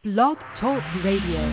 Blog Talk Radio.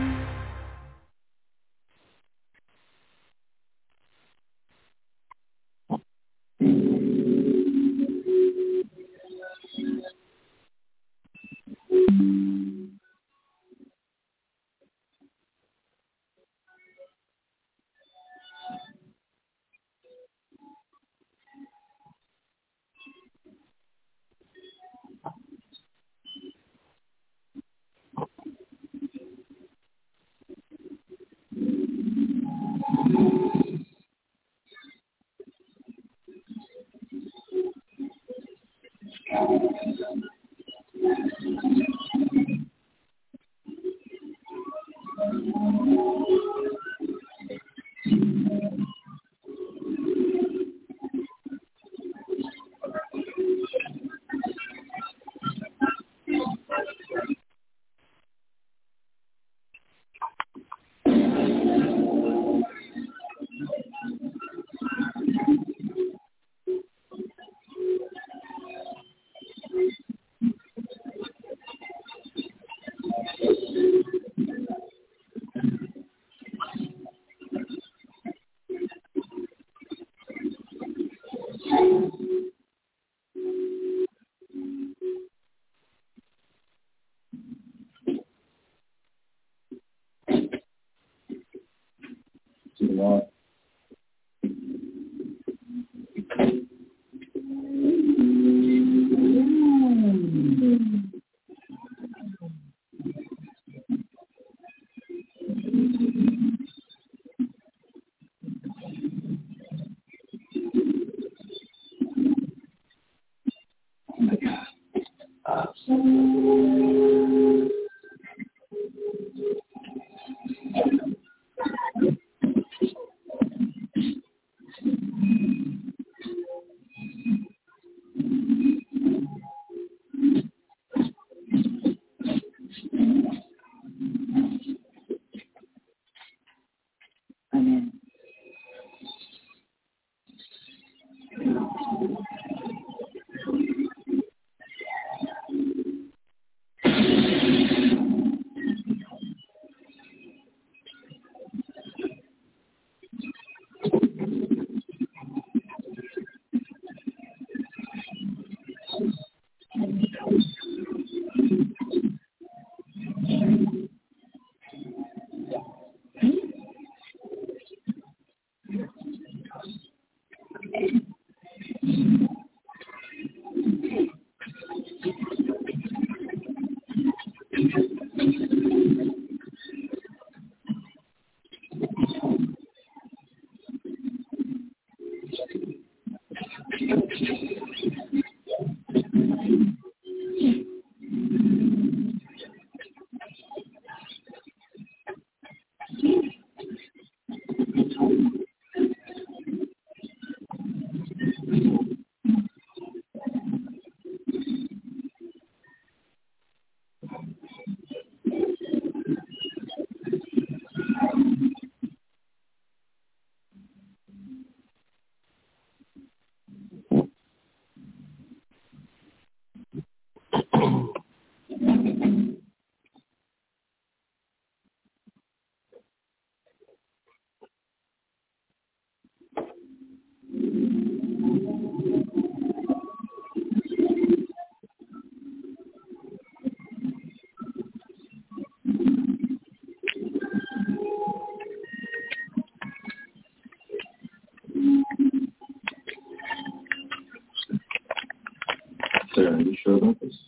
Are you sure about this?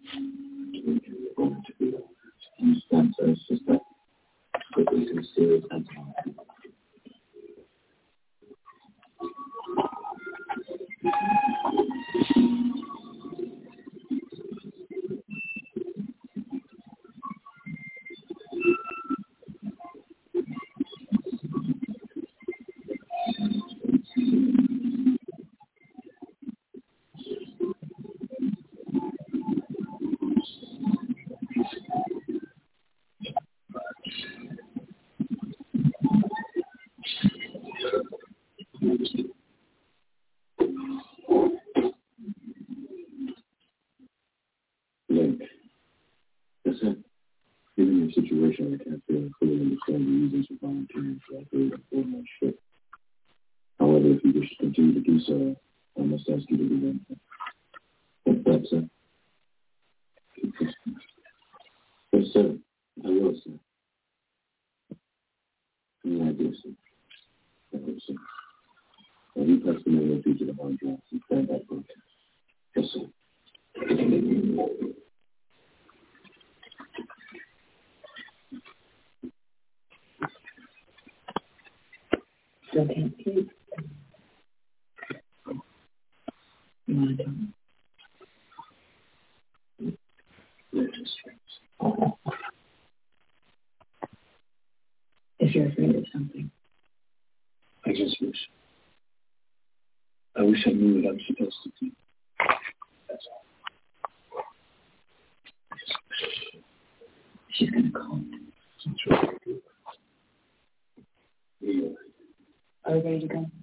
It's just that quickly to see it. situation, I can't feel and fully understand the reasons for volunteering for a third and foremost ship. However, if you wish to continue to do so, I must ask you to do one thing. What's that, sir? Yes, sir. I will, sir. Yeah, I do, sir. I hope so. Now, you press the manual feature of our drafts and stand by protest. Yes, sir. Still can't sleep. You want to come? If you're afraid of something. I just wish. I wish I knew what I'm supposed to do. That's all. She's going to call. Are we ready to go?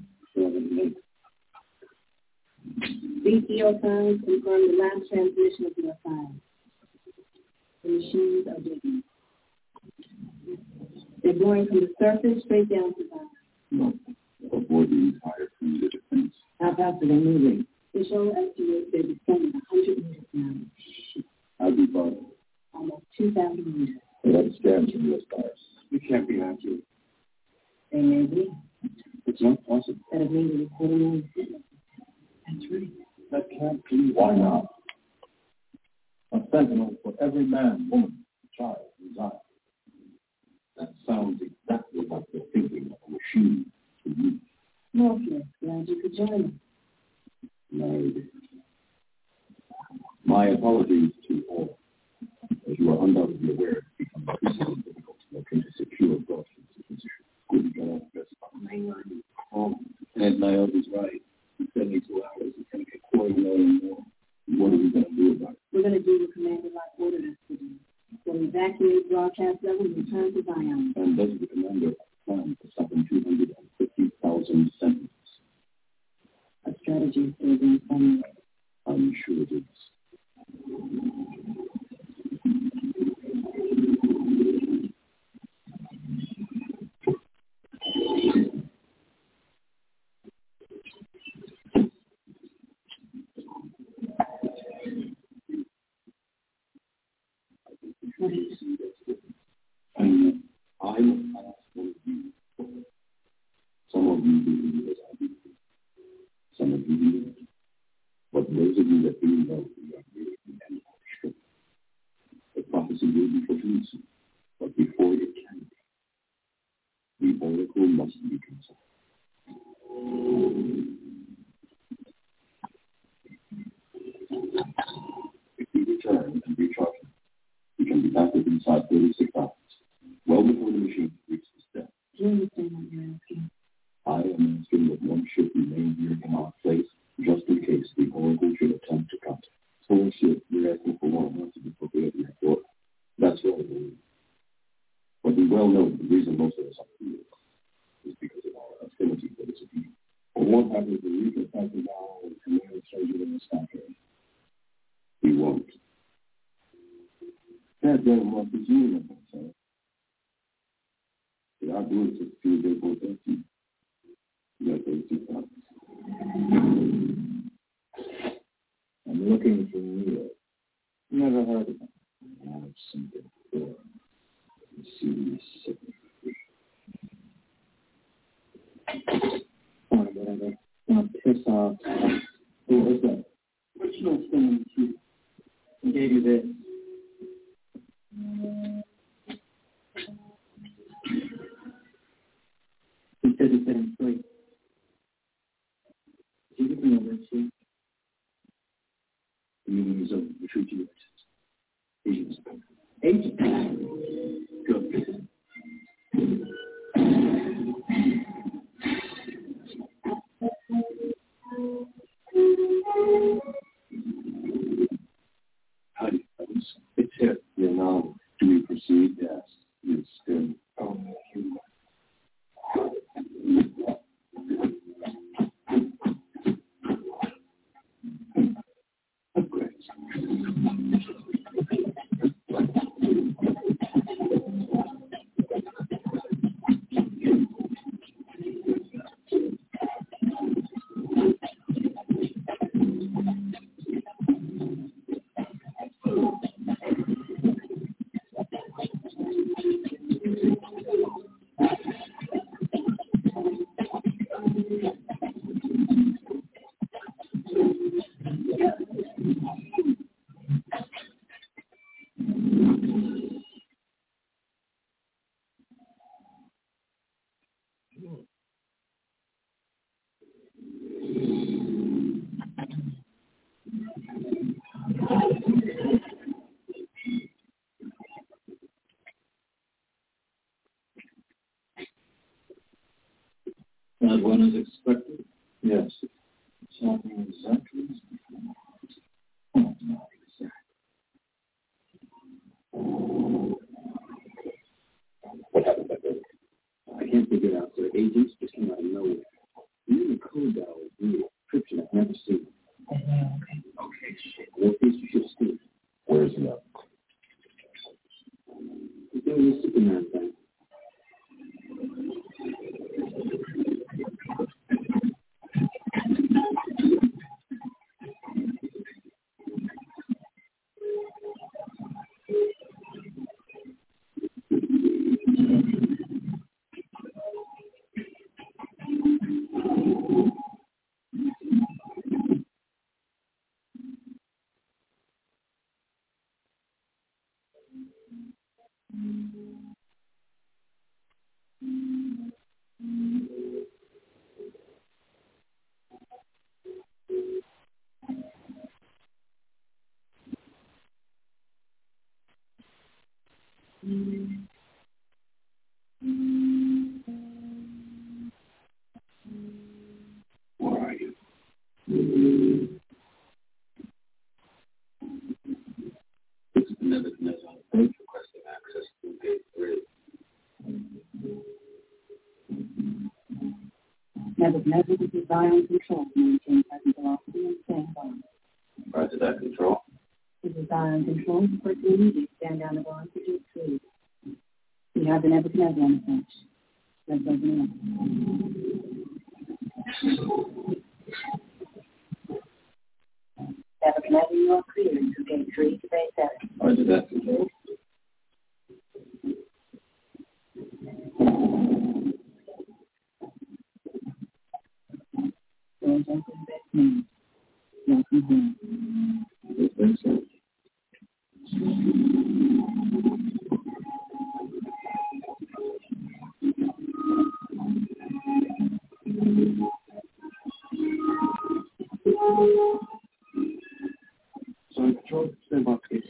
VTO signs confirm the last transmission of your files. The machines are digging. They're going from the surface straight down to the bottom. No, avoid the entire perimeter defense. How fast are they moving? The show estimates they're descending 100 meters now. I'll be bothered. Almost 2,000 meters. Well, that's scams from U.S. stars. You can't be accurate. They may be. It's not possible. That is maybe recording on the sentence. That's right. That can't be. Why not? A sentinel for every man, woman, child, desire. That sounds exactly like the thinking of a machine to me. Morpheus, glad you could join us. Married. My apologies to all. As you are undoubtedly aware, it becomes increasingly difficult to locate a secure broadcast position. Good God, that's Ed Niobe's right. In 72 hours, it's going to get 250,000 more. What are we going to do about it? We're going to do what Commander Locke ordered us to do. We'll evacuate broadcast level and return to Zion. And does the commander plan for stopping 250,000 sentinels? A strategy is still being formulated. I'm sure it is. And I will ask one of you. Some of you believe as I believe. Some of you believe. But those of you that do know, we are really the end of the strip. The prophecy will be fulfilled soon. But before it can be, the oracle must be consulted. If we return and recharge them, we can be back within inside 36 hours, well before the machine reaches death. Do you understand what you're asking? I am asking that one ship remain here in our place, just in case the oracle should attempt to contact. So one ship, we're asking for one, not to be prepared in that order. That's what I believe. But we well know the reason most of us are here is because of our affinity for this appeal. But what happens when we get back to now and command surgery in the stockade? We won't. That doesn't want to do anything, sir. See, I do it to feel they both empty. You got those two thoughts. I'm looking for Neo. Never heard of him. I've seen it before. Serious sickness. Fine, whatever. Don't piss off. Who was that? Which note's going to you? Who gave you this? He said he set him free. Did you give me a red sheet? The meaning is over. The treaty exits. Agent? Good. How do you know? It's here. Yeah, now, do we proceed? Yes. It's good. Oh, you. Great. As one as expected? Yes. Something exactly as before. Oh, not exactly. What happened that day? I can't figure it out, sir. Agents just came out of nowhere. Even the code dial was new. Encryption I've never seen. Okay. Okay, shit. What piece you should have seen? Where's he up? He's doing the Superman thing. Where are you? This is Nebuchadnezzar. Thanks requesting access to Gate 3. Nebuchadnezzar, this is Zion Control to maintain present velocity and stand by. Roger that, Control. This is Zion Control. Report to immediate. Stand down the bar for Gate 3. We have the Nebuchadnezzar on the bench. Let's open it up. Nebuchadnezzar, you are cleared to Gate 3 to Bay 7. Roger that, Control. Doors open, bed clean. Welcome home. You think so? Sorry, Control. Stand by, please.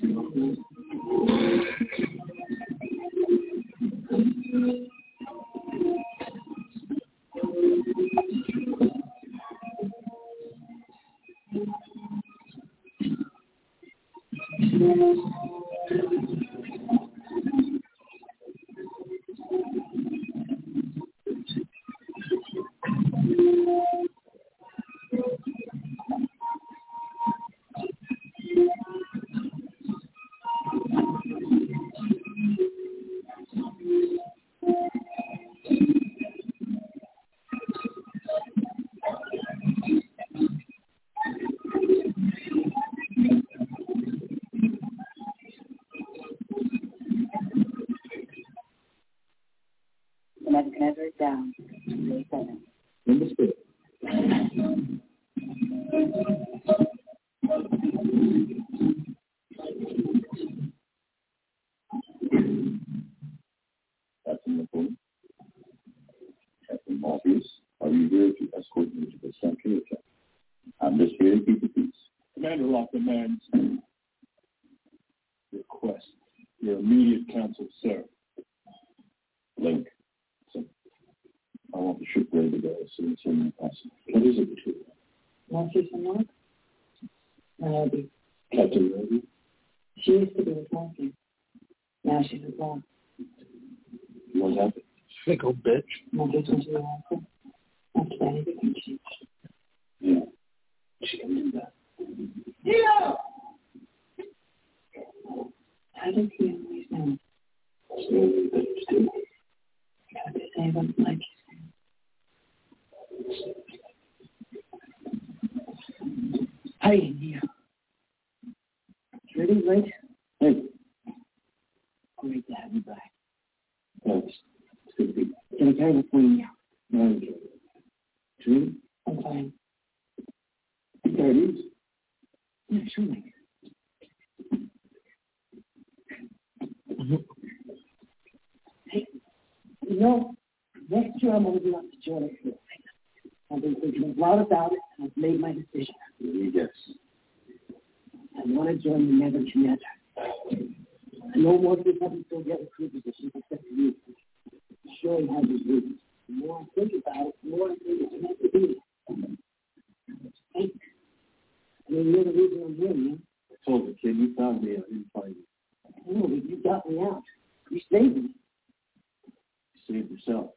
Nebuchadnezzar is down. Bay 7. Understood. Captain McCoy. Captain Morpheus, are you here to escort me to the Sanctuary camp? I'm just here to keep the peace. Commander Locke demands request your immediate counsel, sir. Link. So, I want the ship ready to go as soon as possible. What is it between them? Morpheus and Locke? Niobe. Captain Niobe? She used to be with Morpheus. Now she's with Locke. What happened? Fickle bitch. Morpheus went to the Oracle. After that, everything changed. Yeah. She can do that. Yeah! How does he always know? Slowly, but still. What they say about the like Hi, India. Ready, right? Hey. Great to have you back. Thanks. It's good to be back. Can I carry the phone? No, I enjoyed it. True? I'm fine. There it is. Yeah, sure, mate. Hey, you know, next year I'm going to be on the Jordan Field. I've been thinking a lot about it, and I've made my decision. Yes. I want to join the Nebuchadnezzar. I know Morpheus hasn't filled the other crew positions except for you. I'm sure he has his reasons. The more I think about it, the more I think it's meant to be. It's fake. I mean, you're the reason I'm here, man. I told the kid, you found me, I didn't find you. I know, but you got me out. You saved me. You saved yourself.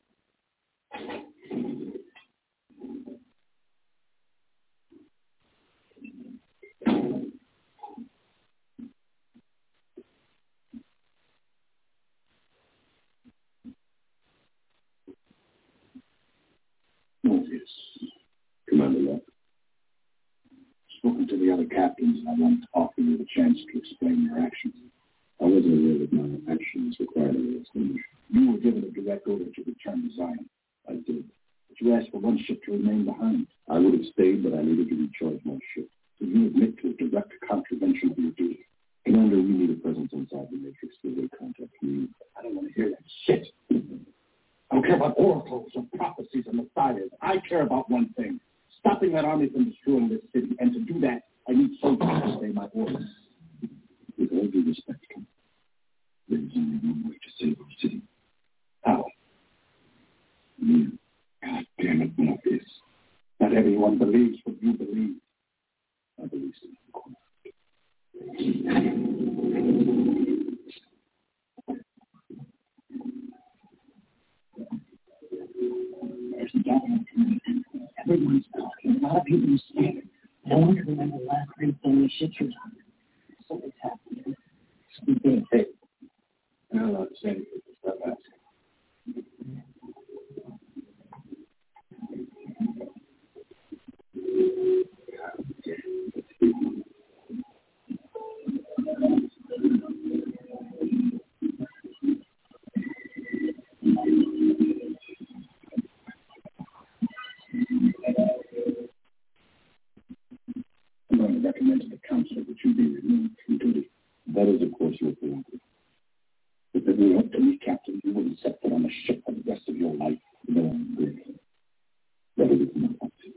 Morpheus, Commander Locke. Spoken to the other captains, and I wanted to offer you the chance to explain your actions. I wasn't aware that my actions required any explanation. You were given a direct order to return to Zion. I did. But you asked for one ship to remain behind. I would have stayed, but I needed to recharge my ship. So you admit to a direct contravention of your duty. Commander, we need a presence inside the Matrix to make contact with you. I don't want to hear that shit. I don't care about oracles or prophecies or messiahs. I care about one thing. Stopping that army from destroying this city. And to do that, I need soldiers to obey my orders. With all due respect, there is only one way to save our city. How? You. God damn it, Morpheus. Not everyone believes what you believe. I believe so. There's a gathering tonight. Everyone's talking. A lot of people are scared. No one can remember the last great thing the ships were on. Something's happening. Something big. Hey, I'm not allowed to say anything. Stop asking. I'm going to recommend to the council that you be removed from duty. That is, of course, your prerogative. If it were up to me, Captain, you wouldn't set foot on a ship for the rest of your life. No, I'm grateful. But it is not up to.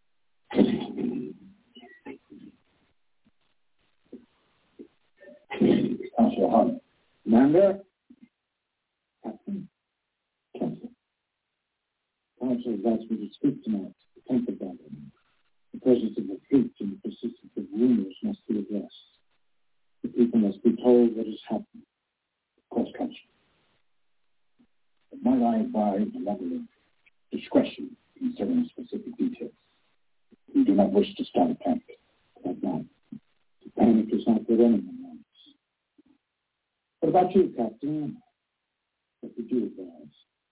Councilor Hunt. Commander? Captain? Counsel. Council has asked me to speak tonight. The temple gathering. The presence of the fleet and the persistence of rumors must be addressed. The people must be told what has happened. Of course, Council. But might I advise a level of discretion concerning specific details? We do not wish to start a panic. Right now. The panic is not what anyone wants. What about you, Captain? What would you advise?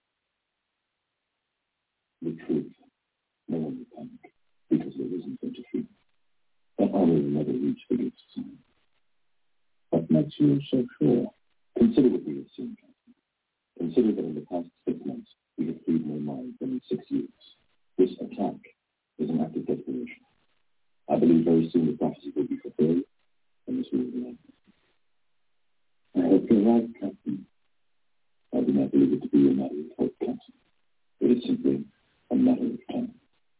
The truth. No one will panic, because there isn't such a fear. That honor will never reach the gates of Zion. What makes you so sure? Consider what we have seen, Captain. Consider that in the past 6 months, we have freed more minds than in 6 years. This attack is an act of desperation. I believe very soon the prophecy will be fulfilled, and this will end. I hope you're right, Captain. I do not believe it to be a matter of hope, Captain. It is simply a matter of time.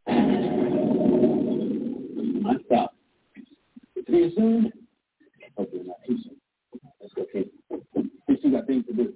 I stop. See you soon. Hopefully not too soon. Let's go, kid. We still got things to do.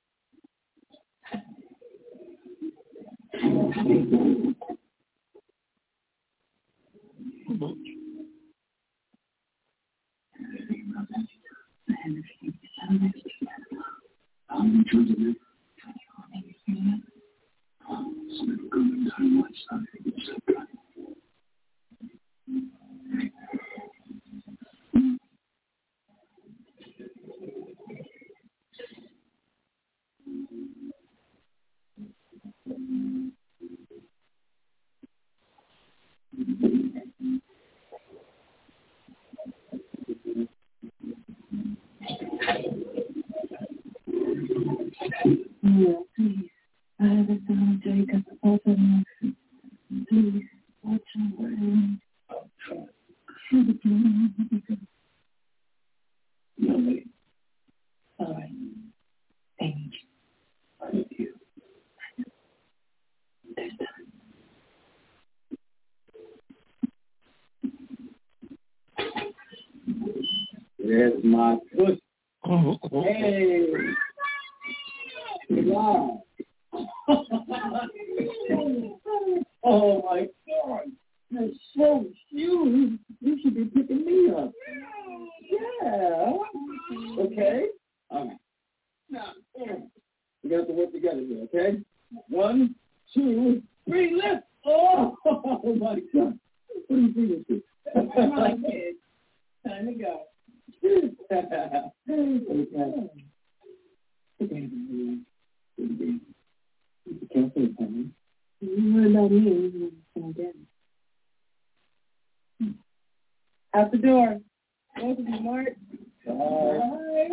No, please. I have a son, Jacob, also Nelson. Please, watch over him. I'll try. Have a plan, Jacob. No, lady. All right. I need you. I need you. There's time. There's my foot. Hey! Wow. Oh, my God. You're so cute. You should be picking me up. Yeah. Okay? All right. Now, we got to work together here, okay? 1, 2, 3, lift. Oh, my God. What do you do this? Come on, kids. Time to go. Okay. Be careful, honey. What about me? I'm dead. Out the door. Both of you, Mark. Bye.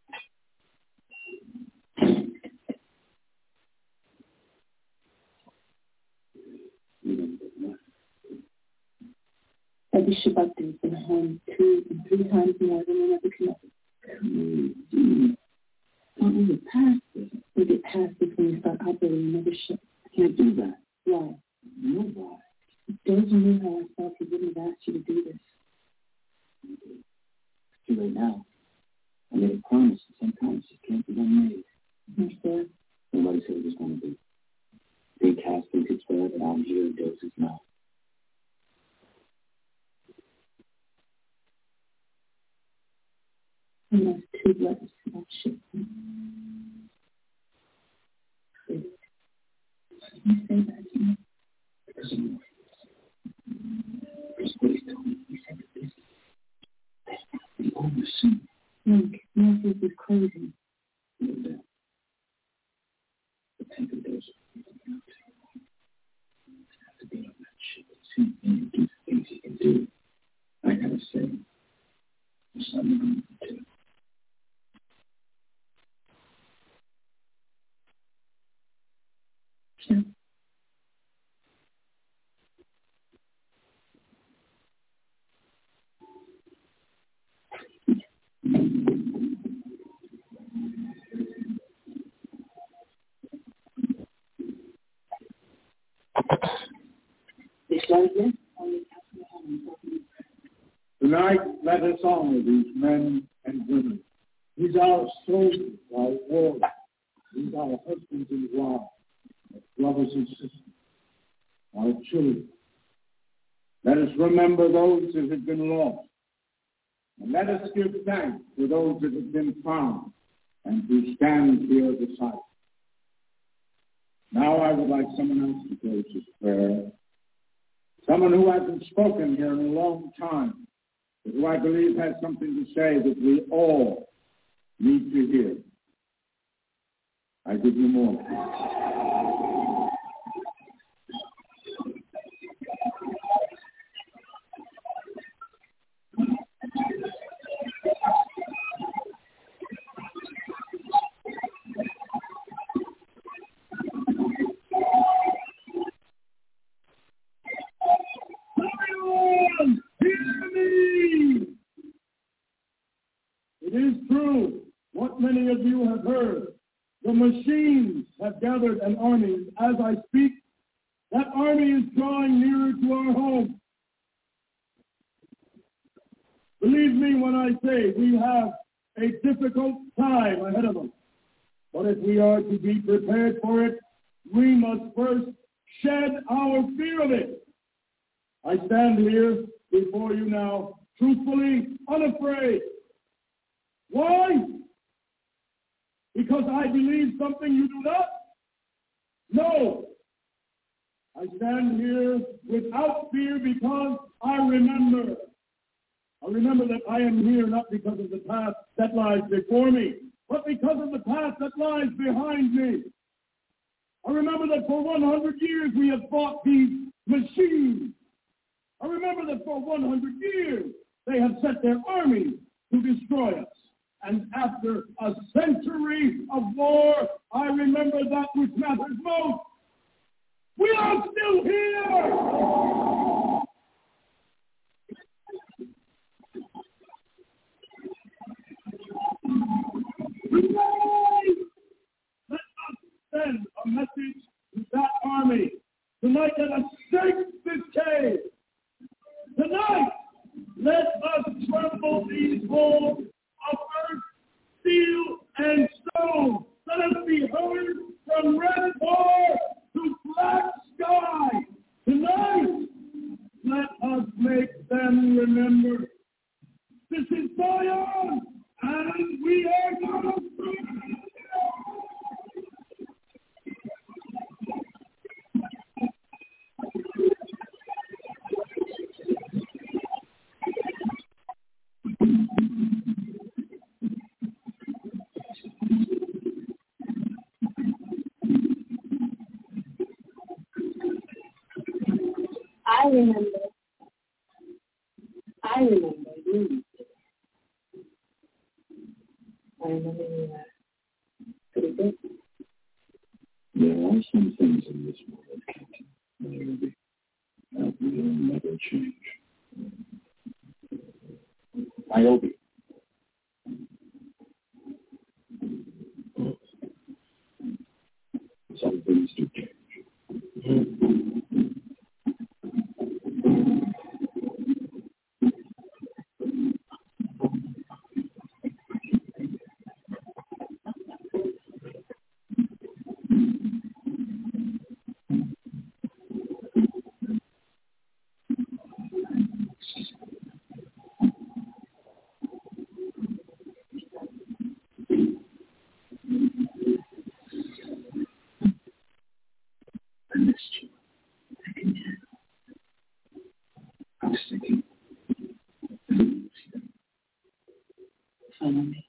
Every Shabbat has been home 2 and 3 times more than another commitment. Only the past we get past this when we start operating another ship. I can't do that. Why? No, why? Those who knew how I felt, he wouldn't have asked you to do this. It's too late now. I made a promise, and sometimes it can't be unmade. Yes, sir. Nobody said it was going to be. They cast into its blood, and I'm here in doses now. And those 2 letters to that ship. Please. Can you say that to me? Because of you. Please tell me. He said this. That's not the over soon. Look, Morpheus is crazy. The tank of those have to be on that ship. See, and do things he can do. I gotta say, there's something going to do. Sure. Tonight, let us honor these men and women. These are our soldiers, our warriors. These are our husbands and wives, our brothers and sisters, our children. Let us remember those that have been lost. And let us give thanks to those that have been found and who stand here beside us. Now I would like someone else to close this prayer. Someone who hasn't spoken here in a long time, but who I believe has something to say that we all need to hear. I give you more. It is true, what many of you have heard. The machines have gathered an army. As I speak, that army is drawing nearer to our home. Believe me when I say we have a difficult time ahead of us. But if we are to be prepared for it, we must first shed our fear of it. I stand here before you now, truthfully, unafraid. Why? Because I believe something you do not? No. I stand here without fear because I remember. I remember that I am here not because of the path that lies before me, but because of the path that lies behind me. I remember that for 100 years we have fought these machines. I remember that for 100 years they have set their armies to destroy us. And after a century of war, I remember that which matters most. We are still here! Tonight, let us send a message to that army. Tonight, let us shake this cave. Tonight, let us trample these walls of earth, steel, and stone. Let us be heard from Red Bar remember you. I remember you pretty good. There are some things in this world, Captain Nairobi, that will never change. Niobe. Some things do change. Follow me.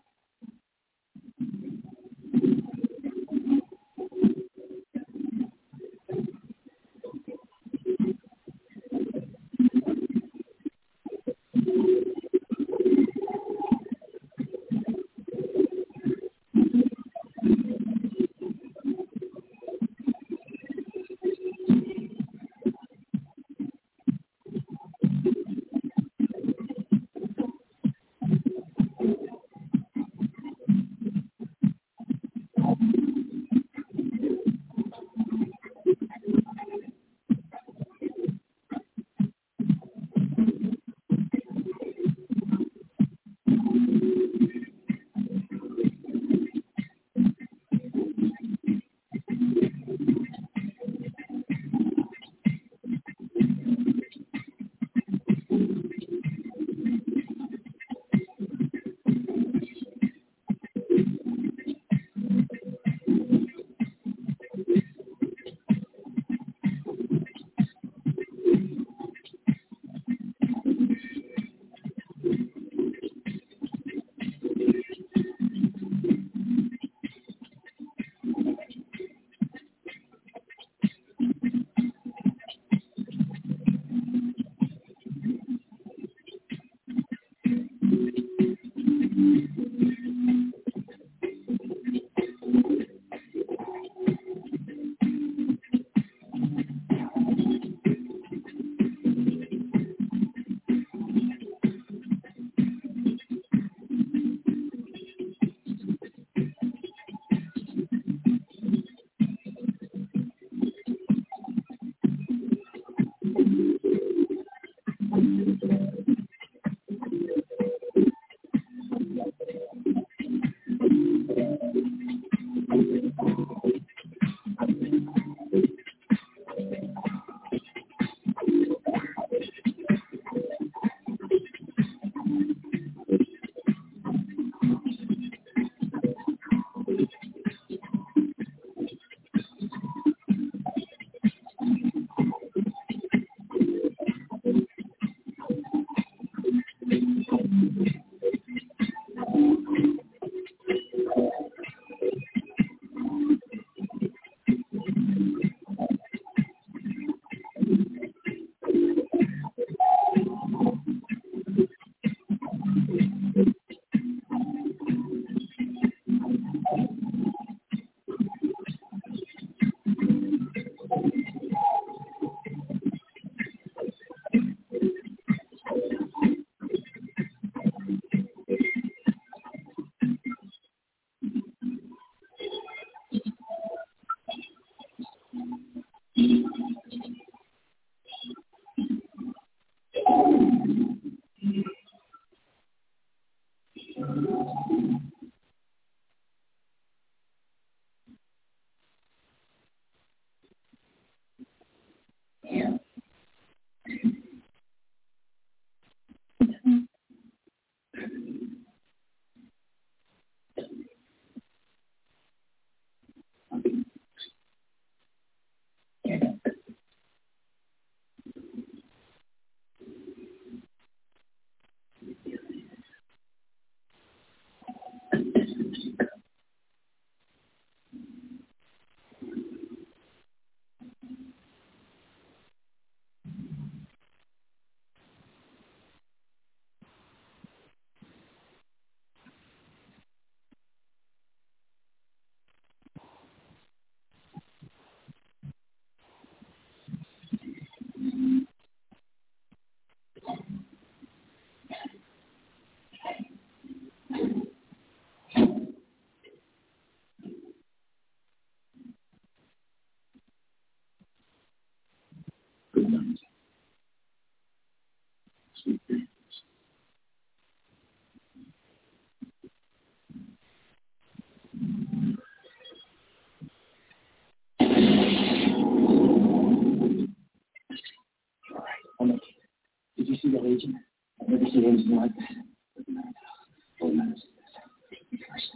night. Sweet dreams. All right, I'll make it. Did you see that agent? I've never seen anything like that. Hold on. Take me first.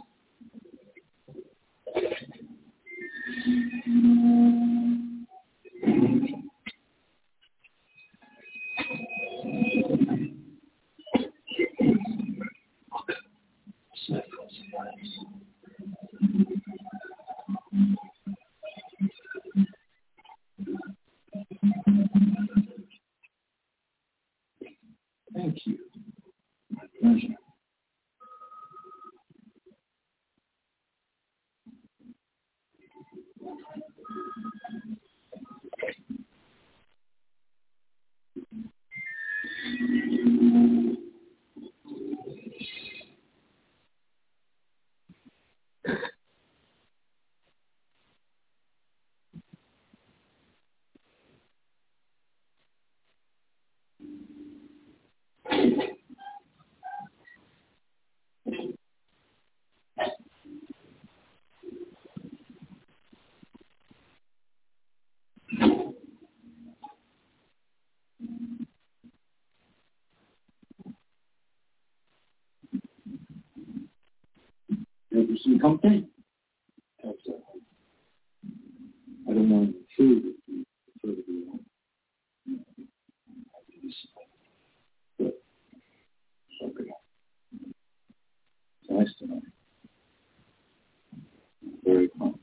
Thank you. My pleasure. Have you some company? Helps that. I don't want to intrude if you prefer to be alone. Good. Okay. It's nice tonight. Very calm.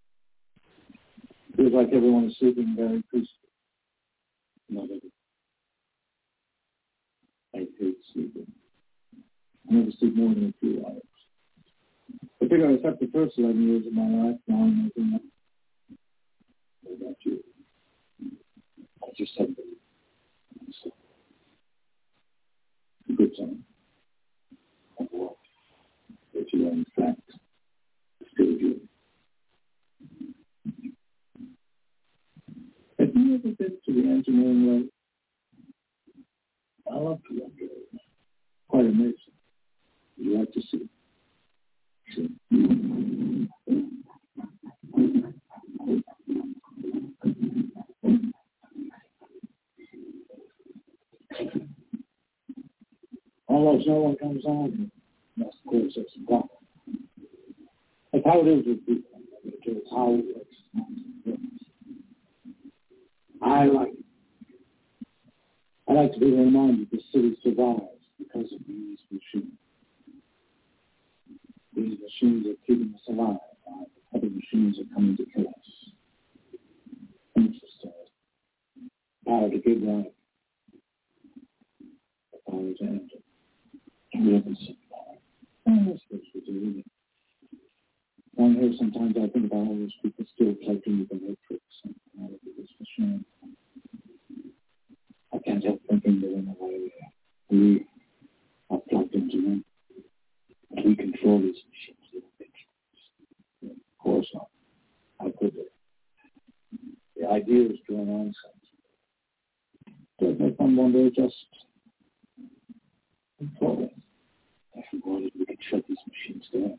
Feels like everyone is sleeping very peacefully. Not everyone. I hate sleeping. I never sleep more than a few hours. I think I spent the first 11 years of my life now and waking up. What about you? I just haven't been sleeping. A good time. I've walked. But you are in fact still you. Have you ever been to the engineering lab? I love to wonder. Quite amazing. Would you like to see? Sure. Almost no one comes on. That's of course that's the problem. That's how it is with people. It's how it works. I like it. I like to be reminded the city survives because of these machines. These machines are keeping us alive. Other machines are coming to kill us. Interesting. Power to give life. The power to end it. We haven't seen power. I suppose we do. Down here, sometimes I think about all those people still plugged into the matrix and out of this machine. I can't help thinking that in a way we are plugged into them. And we control these machines. Of course not. How could they? The idea is to an nonsense. Does make one wonder just control it. If we wanted, we could shut these machines down.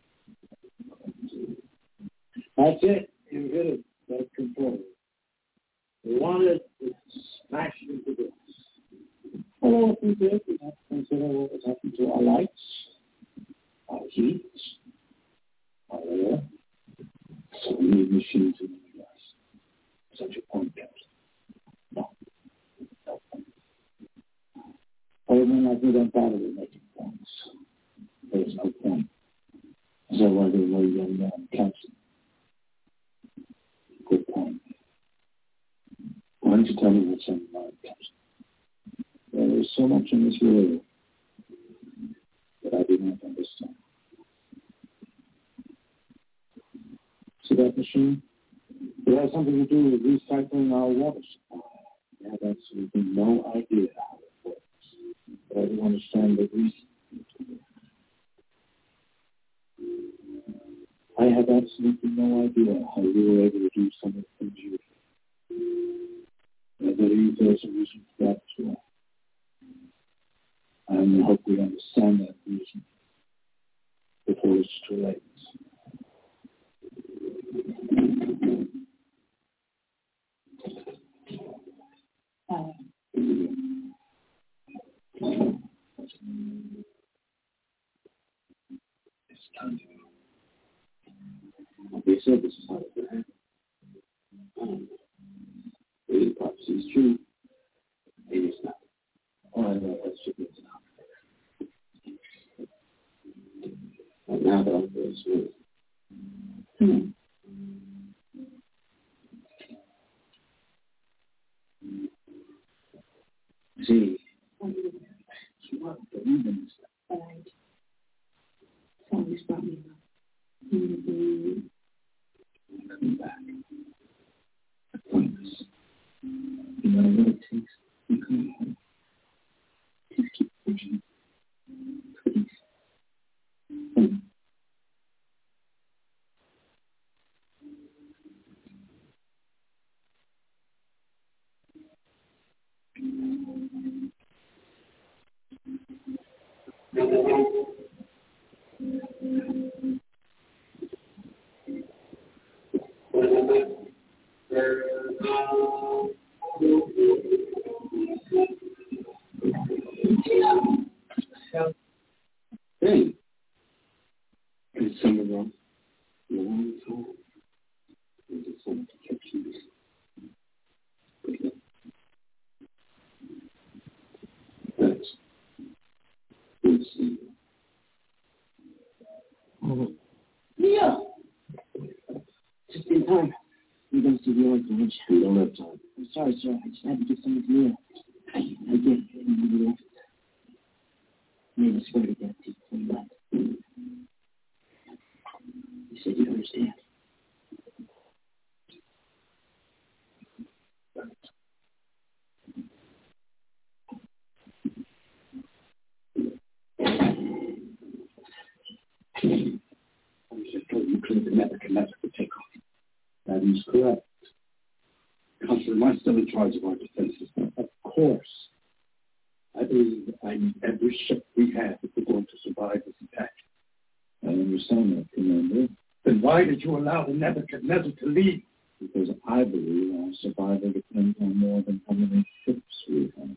That's it. You hit it. That's control. We wanted to smash into this. Well, if we did, we'd have to consider what was happening to our lights, our heat, our air. So we need machines in the universe. Such a point comes. No. No point. Other than like we don't bother with making points. There's no point. Is that why they were young man counseling? Good point. Why don't you tell me what's on your mind, counseling? There is so much in this world that I do not understand. See that machine? It has something to do with recycling our water supply. I have absolutely no idea how it works. But I do understand the reason. I have absolutely no idea how you were able to do some of the things you did. I believe there's a reason for that as well. And I hope we understand that reason before it's too late. It's time to go. They said this is how it would happen. Maybe the prophecy is true. Maybe it's not. All I know is it is not. And now that I'm very smooth. See, you are believing this stuff. Right. It's always brought me up. Mm-hmm. Coming back. I promise. You know what it takes? You come home. Just keep pushing. Please. Hey, is something wrong? You're wrong at all. Is it something to catch you? Good luck. Thanks. Good to see you. Yeah. Just in time. We're going to see the old village. We don't have time. I'm sorry, sir. I just had to get something to meal. I did. And we left. Made a swear to death to you before you left. You said you'd understand. I just told you cleared the Nebuchadnezzar for takeoff. That is correct. Counselor, am I still in charge of our defenses? Of course. I believe I need every ship we have if we're going to survive this attack. I understand that, Commander. Then why did you allow the Nebuchadnezzar to leave? Because I believe our survival depends on more than how many ships we have.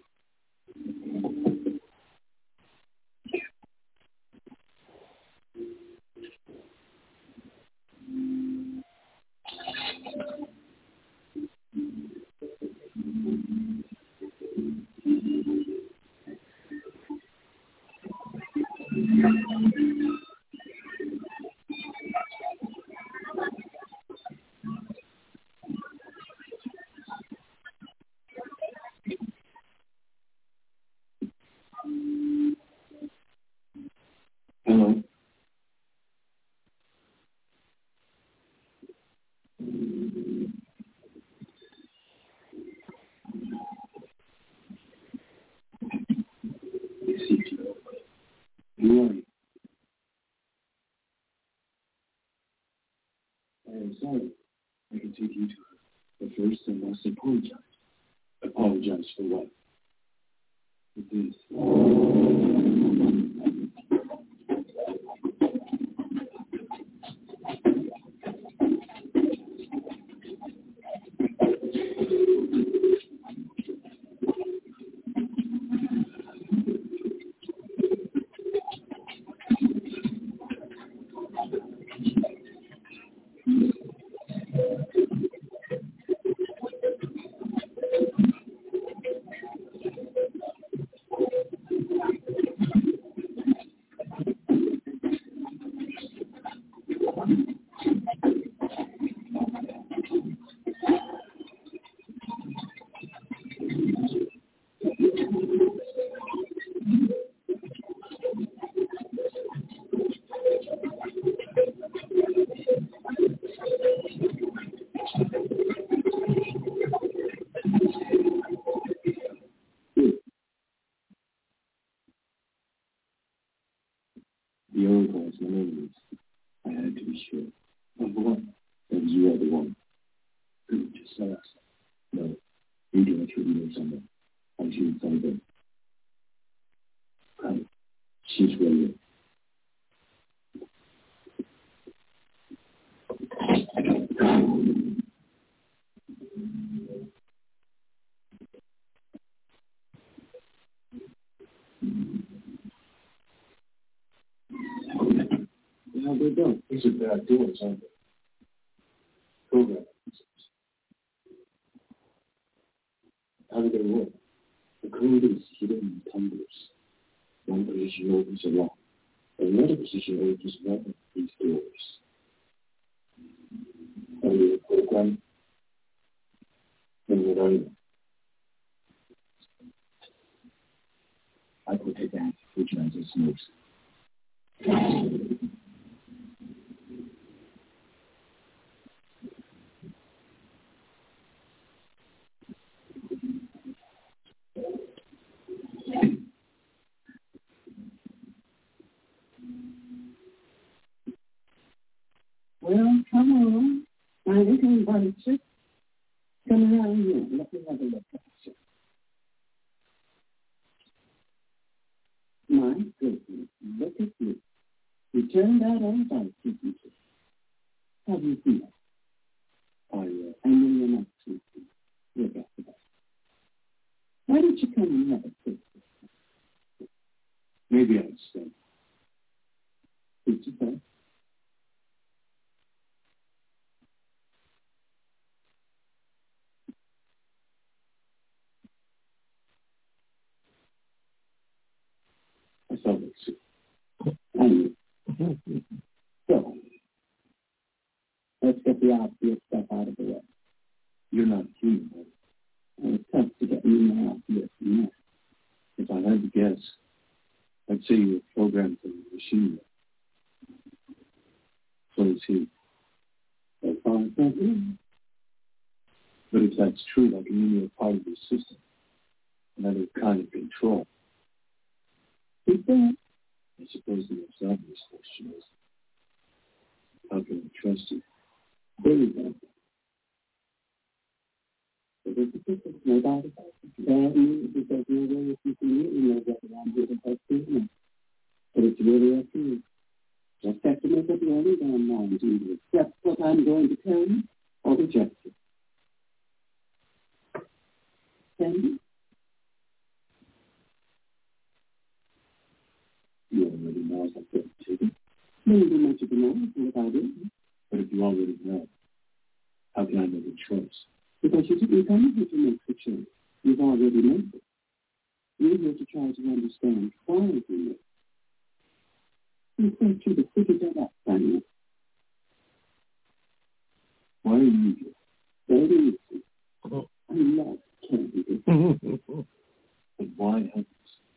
Hello. Who are you? I am sorry. I can take you to her. But first, I must apologize. Apologize for what? For this. The oracle has my name. I had to be sure. Number one, that you are the one. Good, just ask. No, you do it through the These are bad doers, aren't they? Programming systems. How do they work? The code is hidden in tumblers. One position opens a lock. Another position opens one of these doors. Are you a program? Then what are you? I could take that, which means it's moves. Well, come on. Now, you can bunch it. Come around here. Let me have a look at you. My goodness, look at you. You turned out all right, didn't you? How do you feel? I know you're not sleeping. You're back to that. Why didn't you come and have a kiss? Maybe I'd stay. Did you say? I thought it was. I knew. So, let's get the obvious stuff out of the way. You're not human, right? And it's tough to get any more obvious than that. If I had to guess, I'd say you were programmed from the machine. So is he. So far as that is. But if that's true, that can mean you're part of the system. Another kind of control. Keep that. I suppose the most obvious question is, how can I trust you? There you go. So this is no doubt about it. Bad news because you're there with you can really know that I'm here to help you. But it's really up to you. Just have to make up your own damn mind to either accept what I'm going to tell you or reject it. Sandy? You already know if I'm going to take it. Maybe much of the knowledge without it. But if you already know, how can I make a choice? Because you didn't come here to make the choice. You've already made it. You're here to try to understand why you made it. You want you to figure that out, Daniel. Why are you here? Very easy. I love candy. But why heavens?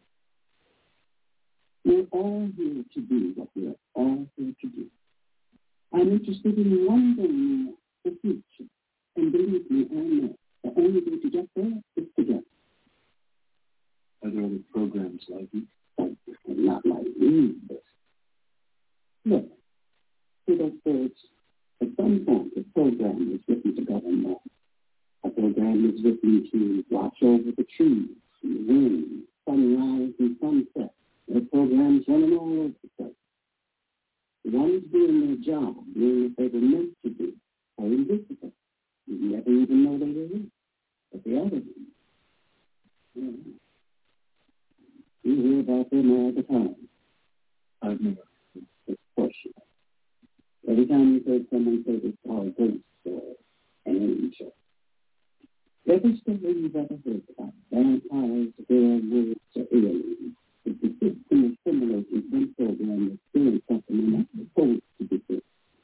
We're all here to do what we're all here to do. I'm interested in one thing, the future. And believe me, I know the only way to get there is together. Are there other programs like you? Not like me, but look, to those birds, at some point the program is written to govern them. A program is written to watch over the trees, and the wind, sunrise and sunset. There are programs running all over the place. The ones doing their job, doing what they were meant to do, are invisible. You never even know they were there. But the other ones, you hear about them all the time. I've never. Of course you have. Every time you heard someone say this called ghost or an angel. Every story you've ever heard about vampires, werewolves, or aliens is the system of simulating some program that's doing something and not supposed to be doing.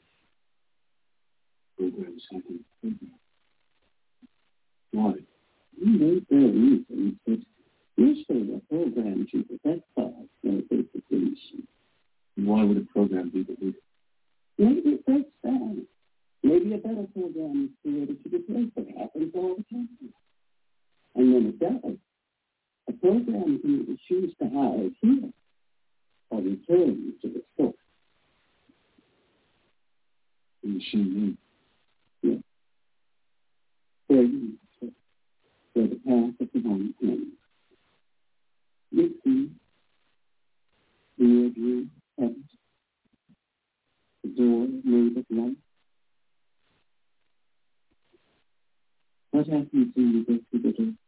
Programs happen. Why? There's their reasons, but usually a program to protect cause no basic reason. And why would a program be the leader? Maybe it breaks down. Maybe a better program is created to replace what happens all the time. And when it does, a program can either choose to hide here or return to the source. The machine Yes. Where you where the path of the one ends. You see, near you, heaven, the door made of light. What happens when you go through the door?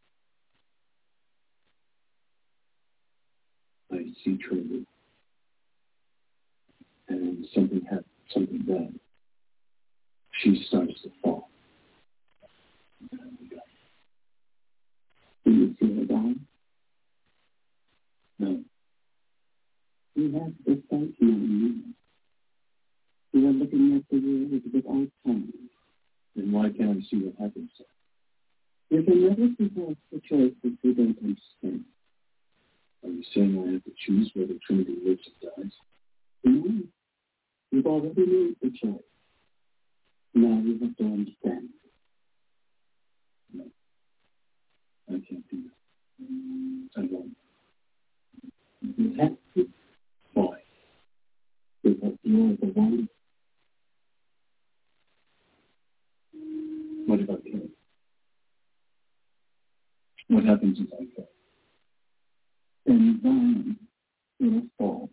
I see trembling. And something happens. Something then she starts to fall. Do you see her dying? No. You have the sight now. You are looking at the world without time. Then why can't I see what happens? You can never support the choices we don't understand. Are you saying I have to choose whether Trinity lives or dies? No. You've already made the choice. Now you have to understand. No. I can't do that. I won't. You have to. Why? Because you're the one. What if I kill? What happens if I kill? Then Zion will fall.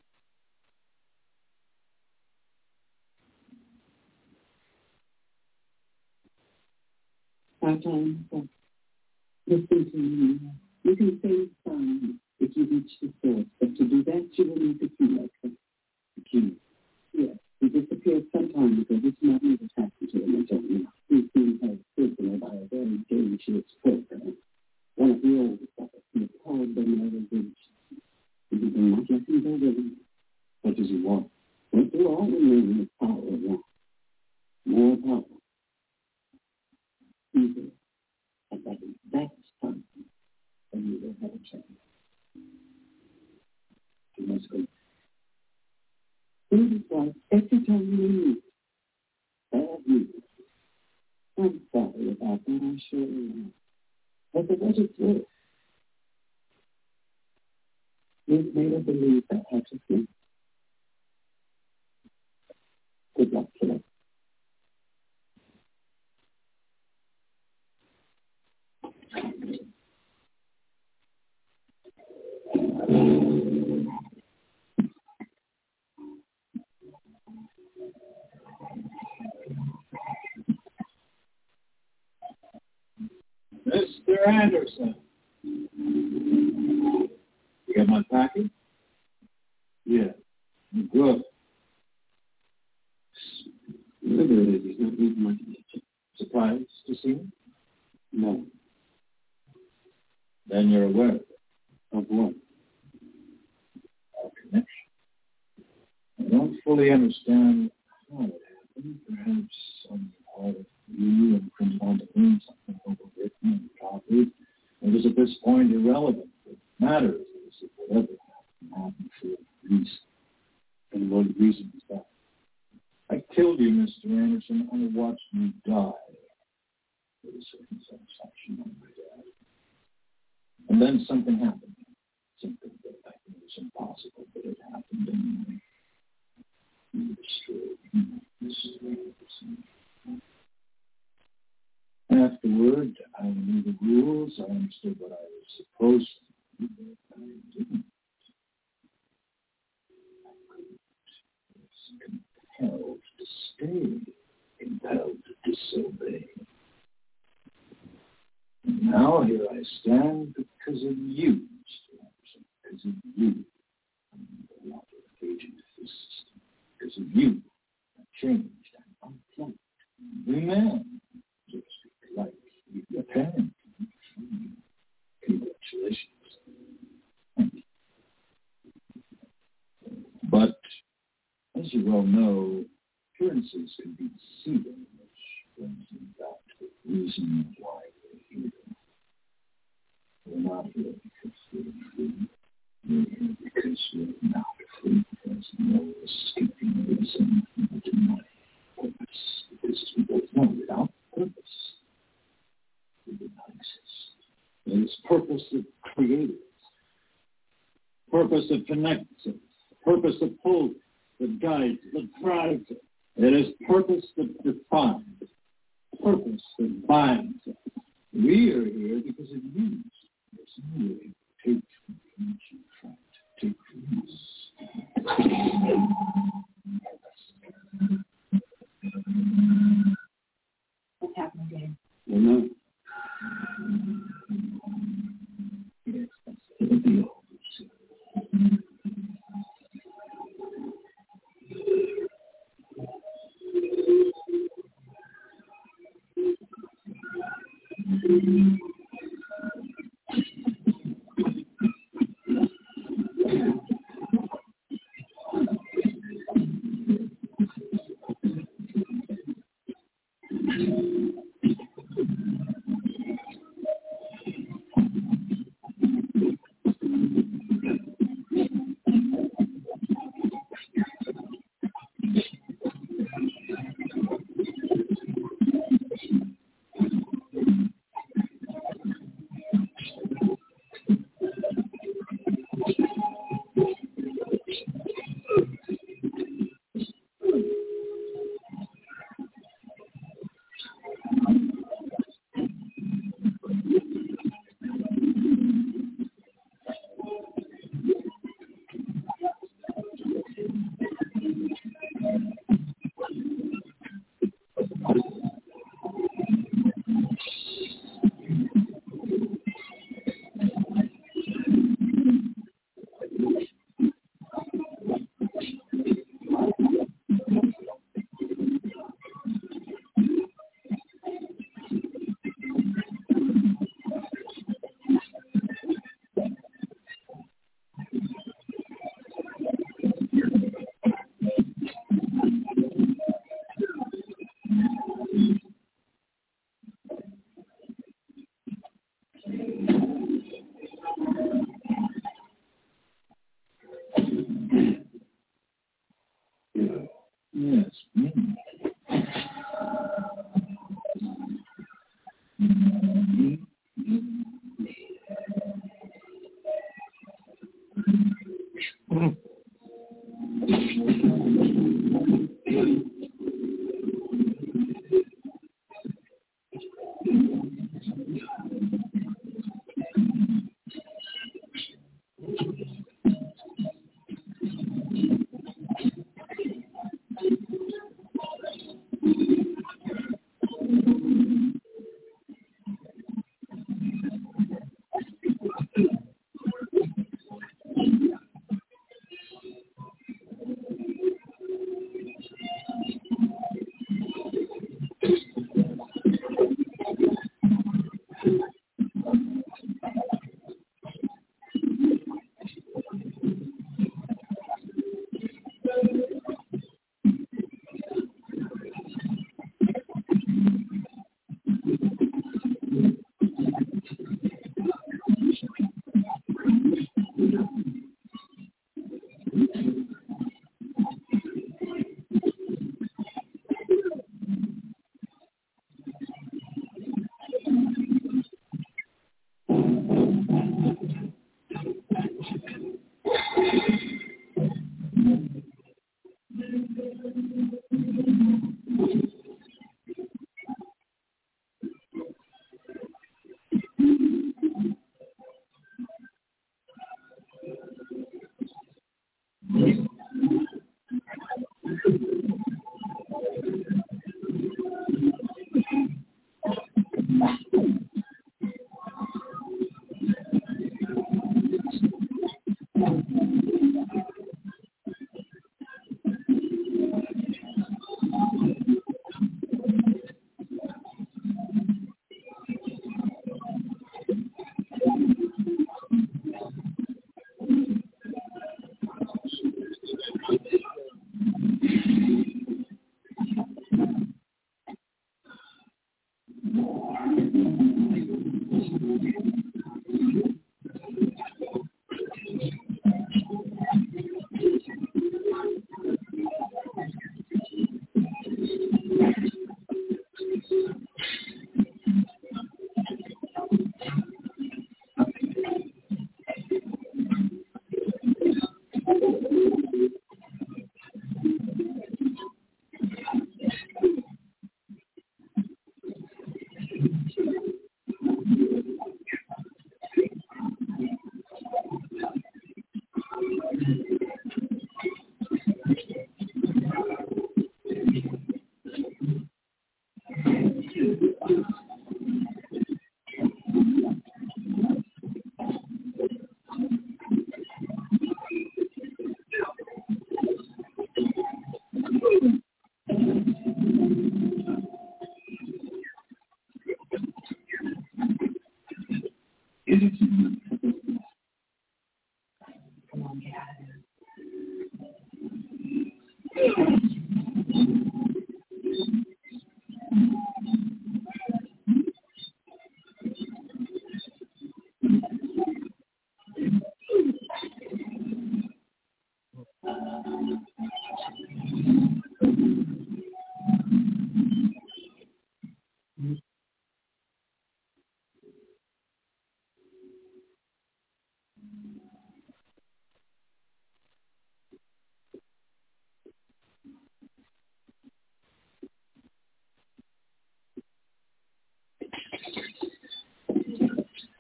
Our time is up. Listen to me. You can say fine if you reach the source, but to do that, you will need the key like her. The key? Yes, he disappeared some time ago. This might never happened to him until now. He's being held prisoner by a very dangerous program. One of the oldest of us, who called them ever reached. He did not let him go with him. What does he want? What do all the men with power want? More power. Evil. And that is that time when you will have a chance. You must go. This is why every time we meet, bad news. I'm sorry about that, I surely am. But for what it's worth, we've made her believe that had to be. Good luck today. Mr. Anderson. You got my package? Yeah. Good. Whoever it is, he's not leaving my connection. Surprised to see me? No. Then you're aware of it. Of what? Our connection. I don't fully understand how it happened. Perhaps some part of you and Prince want to learn something overwritten and copied. It is at this point irrelevant. What matters is that whatever happened for a reason. And what reason is that? I killed you, Mr. Anderson. I watched you die. There was certain satisfaction on my dad. And then something happened. Something that I think was impossible, but it happened anyway. You destroyed me, Mr. Anderson. Afterward, I knew the rules. I understood what I was supposed to do, but I didn't. I was compelled to stay, compelled to disobey. And now here I stand because of you, Mr. Anderson, because of you. I'm no longer engaging with this system. Because of you, I changed and unplugged. Every man, so to speak, like your parent. Congratulations. Thank you. But, as you well know, appearances can be deceiving, which brings me back to the reason why we're here. We're not here because we're free. We're here because we're not free. There's no escaping reason to my purpose. Because we both know without purpose, we would not exist. It is purpose that creates us. Purpose that connects us. Purpose that pulls, that guides, that drives us. It is purpose that defines. Purpose that binds us. We are here because of you. There's no way to take from what you try to take from us. What happened again? Well, no. Yes, it'll be over soon.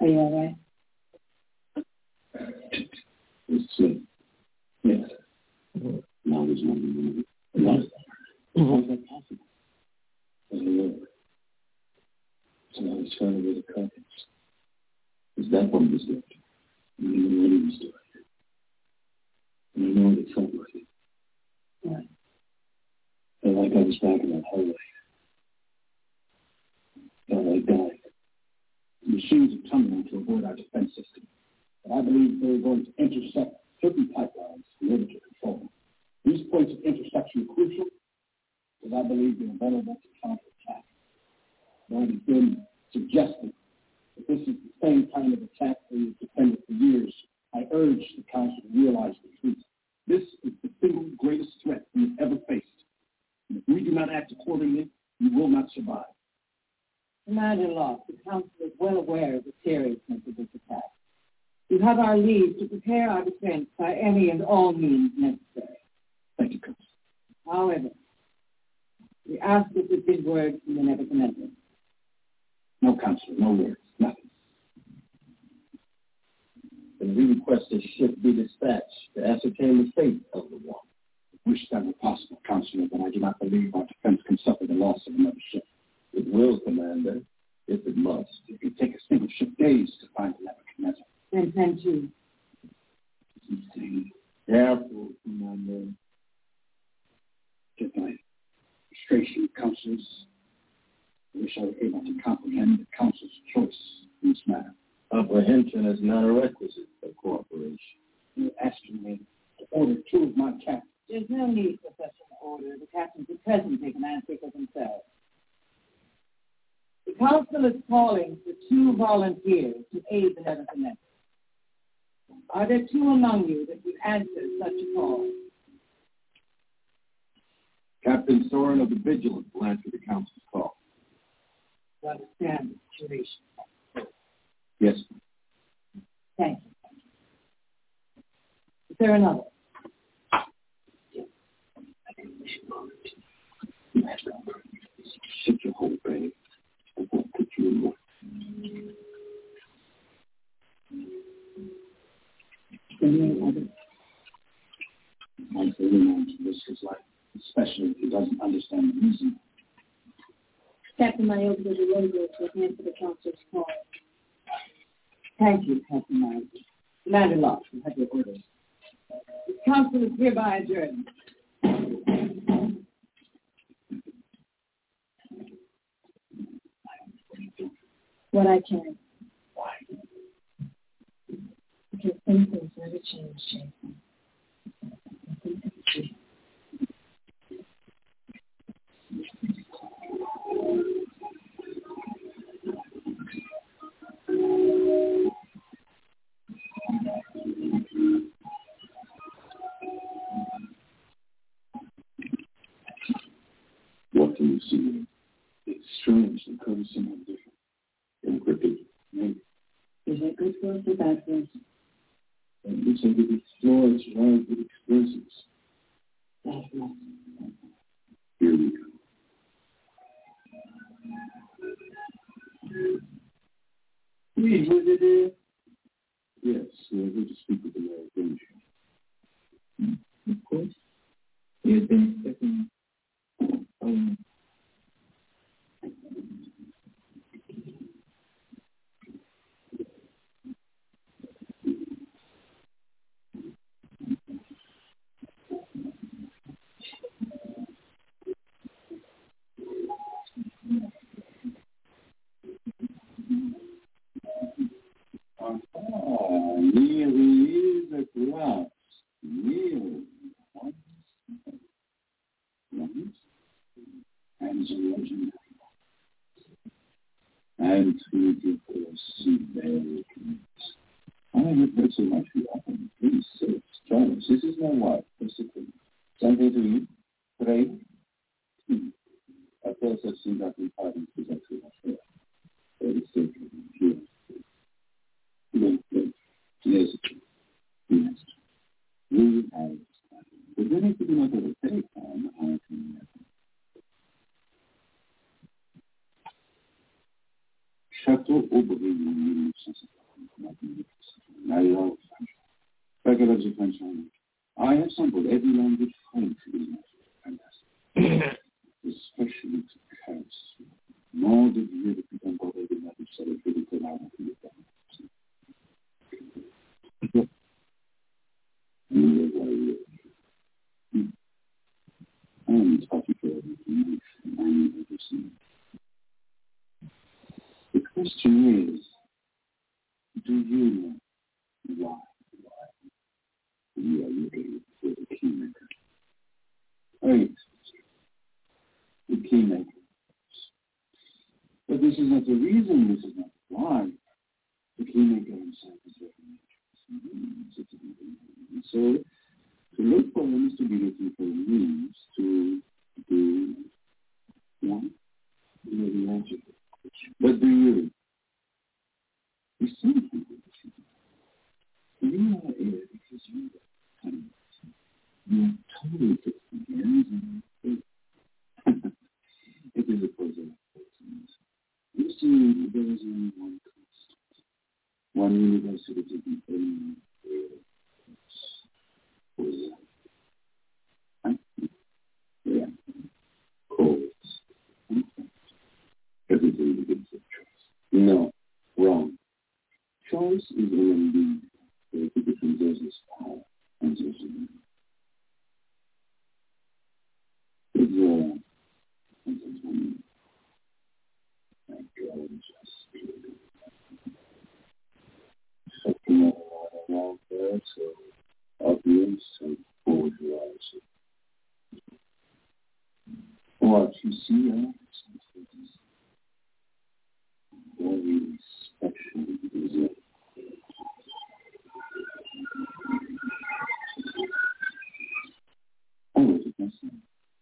Are you all right? It's yes. Now there's nothing. How is that possible? As a Lord. So now he's trying to the curtains. Is that what was doing? And I know what he was doing. And I know what it felt like. Right. Felt like I was back in that hallway. Felt like dying. The machines are tumbling to avoid our defense system. But I believe they're going to intersect certain pipelines in order to control them. These points of intersection are crucial because I believe they're vulnerable to counterattack. Though it has been suggested that this is the same kind of attack we have defended for years, I urge the Council to realize the truth. This is the single greatest threat we have ever faced. And if we do not act accordingly, we will not survive. Commander Locke, the Council is well aware of the seriousness of this attack. You have our leave to prepare our defense by any and all means necessary. Thank you, Council. However, we ask that this be word from the Nebuchadnezzar. No, Council, no words, nothing. And we request a ship be dispatched to ascertain the fate of the one. I wish that were possible, Counselor, but I do not believe our defense can suffer the loss of another ship. It will, Commander, if it must. It could take a single ship days to find the Nebuchadnezzar. Then send two. Careful, Commander. Get my frustration, Councilors. I wish I were able to comprehend the Council's choice in this matter. Comprehension is not a requisite for cooperation. You're asking me to order two of my captains. There's no need for such an order. The captains at present take an answer for themselves. The Council is calling for 2 volunteers to aid the Nebuchadnezzar. Are there 2 among you that would answer such a call? Captain Soren of the Vigilant will answer the Council's call. To understand the situation. Yes. Thank you. Is there another? Shut your whole bag. I won't put you in work. My father knows to risk his life, especially if he doesn't understand the reason. Captain Mayoga is a logo to answer the Council's call. Thank you, Captain Myers. Commander Locke, you have your orders. The Council is hereby adjourned. What I can. Why? Because some things never change, Jason. What do you see? It's strange and curdlesome and different. Encrypted, maybe. Is that good for us or bad for us? And looks like it explores right with explosives. Bad for us. Here we go. Please, was it Yes, we're here to speak with the Mayor of Danger. Of course. He had been expecting really is a glass. Really. And the legend. And who did see Americans? I have heard so much for you. Please sit. Join us. This is my wife, basically. Something to eat? Pray? At first, I've seen that in parties is actually not fair. Very safe and pure. Yes. Yes. We have. But then if you do not have a telephone, I can. Chateau-Aubry, I love French. Like I love the French language. I have sampled every language French is fantastic. Especially to cats. Nom de Dieu, depuis encore des matins, ça le fait de connaître le and particularly and the question is, do you know why we are looking for the kingmaker? Right. The kingmaker. But this is not the reason, this is not why. The kingmaker himself is very interesting. So, to look for him is to be looking for means to do one, the magic. But do you? You see, you are here because you are totally fixed in hands and faith. It is a puzzle. You see, there is only one constant, one university to be anywhere. Yeah. Cause. Everything begins with choice. No, wrong. Choice is only between Zeus's power and Zeus's will. It's my God, just something around there, so obvious and bourgeois. What you see, very special music. I wrote it myself.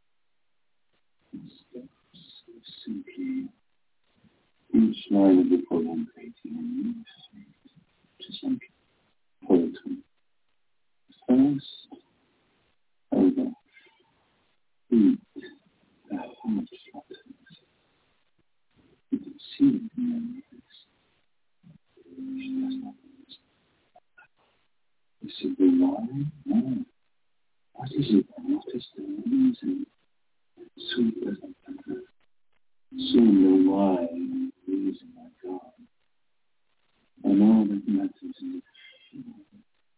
Simply, each line of the poem creating just like poetry. First, over, eat, the heart flutters. You can see it in your eyes. She does not understand. This is the why? No. What is it? What is the reason? Sweet doesn't matter. Soon the why and the reason are gone. And all that matters is the feeling.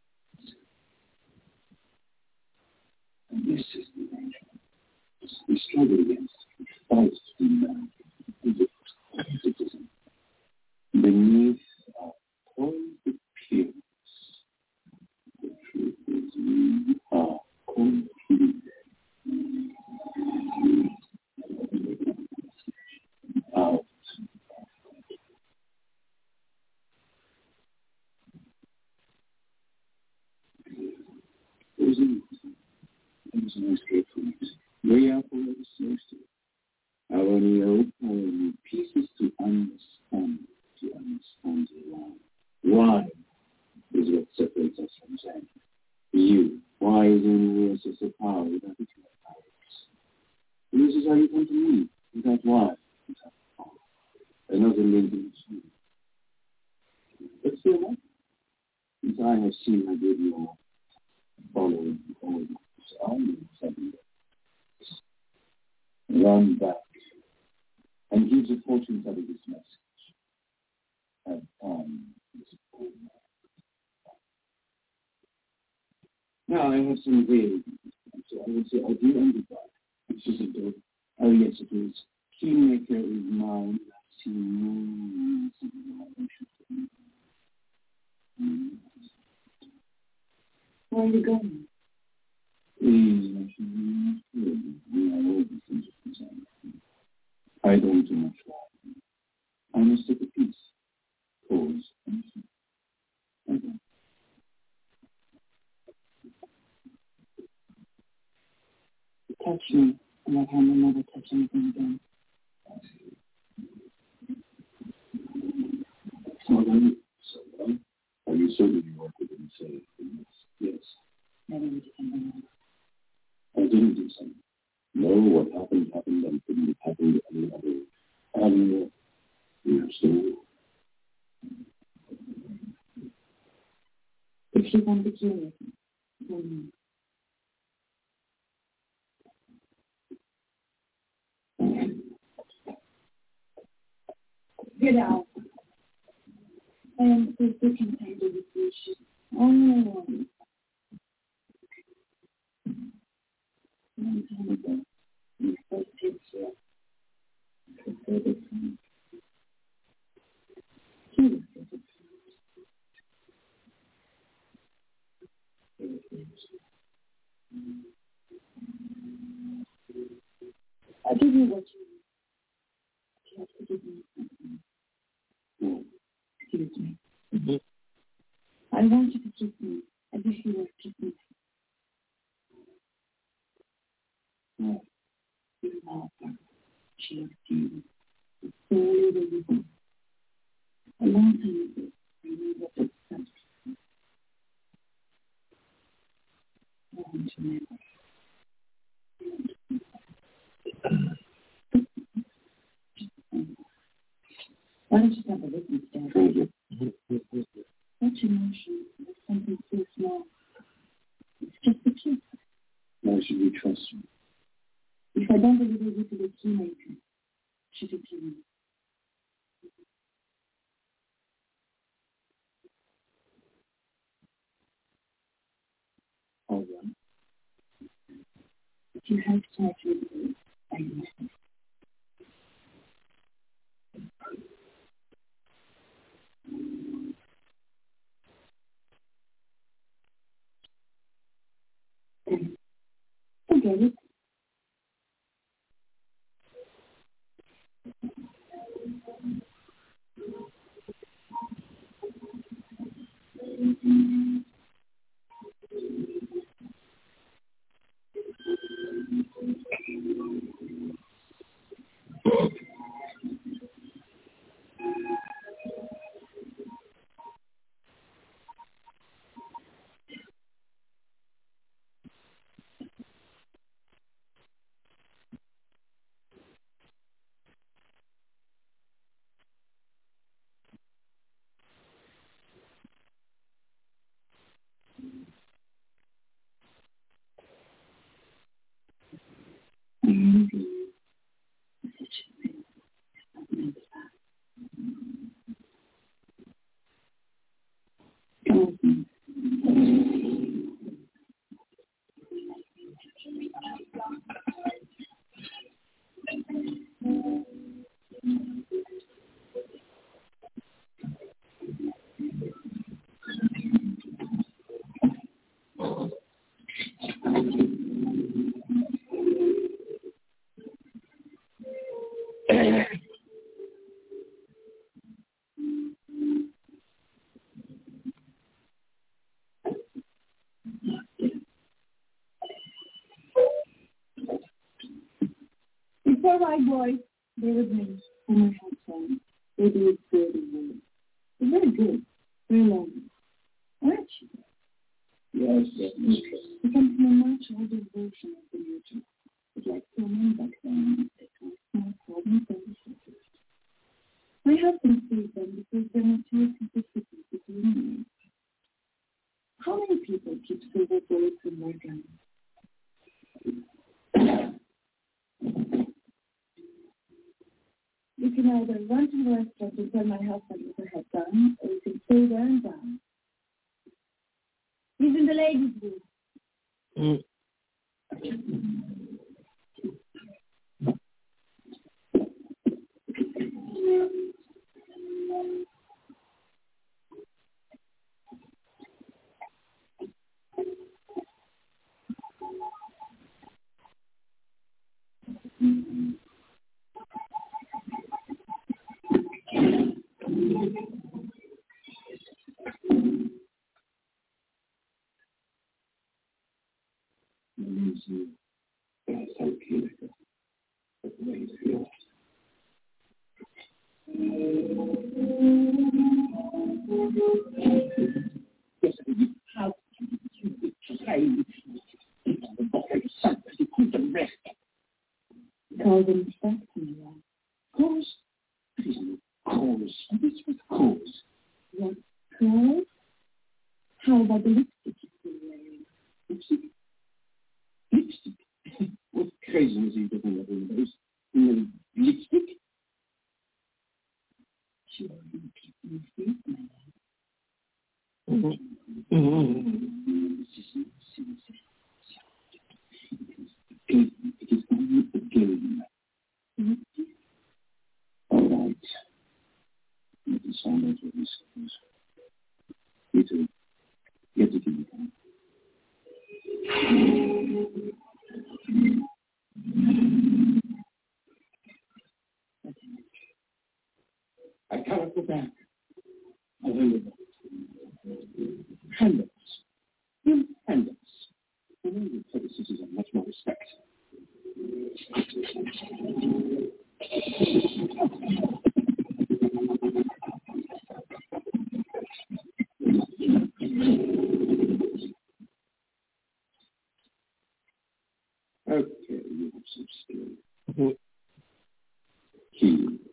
And this is the danger. We struggle against, we fight to be man. Beneath our cold appearance, the truth is we are complete. Out. There's an escape from it. Way out where the snow's to. Our only hope, our only peace is to understand the why. Why is what separates us from Zen. You. Why is only a source of power without the powers? And this is how you come to me. Without why? Without power. Another link in the soul. But still what? Since I have seen my video following all this, I will suddenly run back and give the fortune teller this message. Have fun this poem. Now I have some ways. So I will say, I do understand. It's just a dope. Oh yes, it is. Kingmaker is mine. She moves in my emotions. Where are you going? I don't do much wrong. I must take a peace. Pause. Okay. Touch me, and that hand will never touch anything again. So are you certain you work with him and say yes? Never did something else. I didn't do something. No, what happened, and couldn't have happened to any other. And we are still She's on vacation. Get out. I am so sick and tired of this issue. Oh. A long time ago, we first did here. Before this one. He was so good. I'll give you what you need. You have to give me something. No, excuse me. Mm-hmm. I want you to kiss me as if you were kissing me. No, you love her. She loves you. It's so beautiful. A long time ago, I knew what it felt. I want to never. Why don't you have a listen, Dad? Such emotion is something so small. It's just a kiss. Why should we trust you? If I don't deliver you to the keymaker, should you kill me? All right. If you have time to do it, I listen. Forget it. I really believe such a thing is not meant to last. Come with me. It's all right, boys. They with me. And I have fun. They do it good and well. It's very good. Very long. Aren't you? Yes, definitely. It comes from a much older version of the nature. It's like so many back then. They call small problems and disasters. My husband sees them because they're notoriously difficult to eliminate. How many people keep silver bullets in their guns? You can either run to the restaurant and tell my husband with her head down, or you can stay there and down. He's in the ladies' room. That's so cute. That's the way you feel. Yes, how can you betray me? The bottom son, you couldn't arrest him. Call them back to me, Ron. Cause? There is no cause. What's with cause? What cause? How about the lip lipstick? Sure, you keep your feet, my love. It is only a game. All right. It is always what we suppose. You two, get to give me time. I cannot go back. However, handles. You handles. I know your predecessors have much more respect. Okay, you have some skill. Key.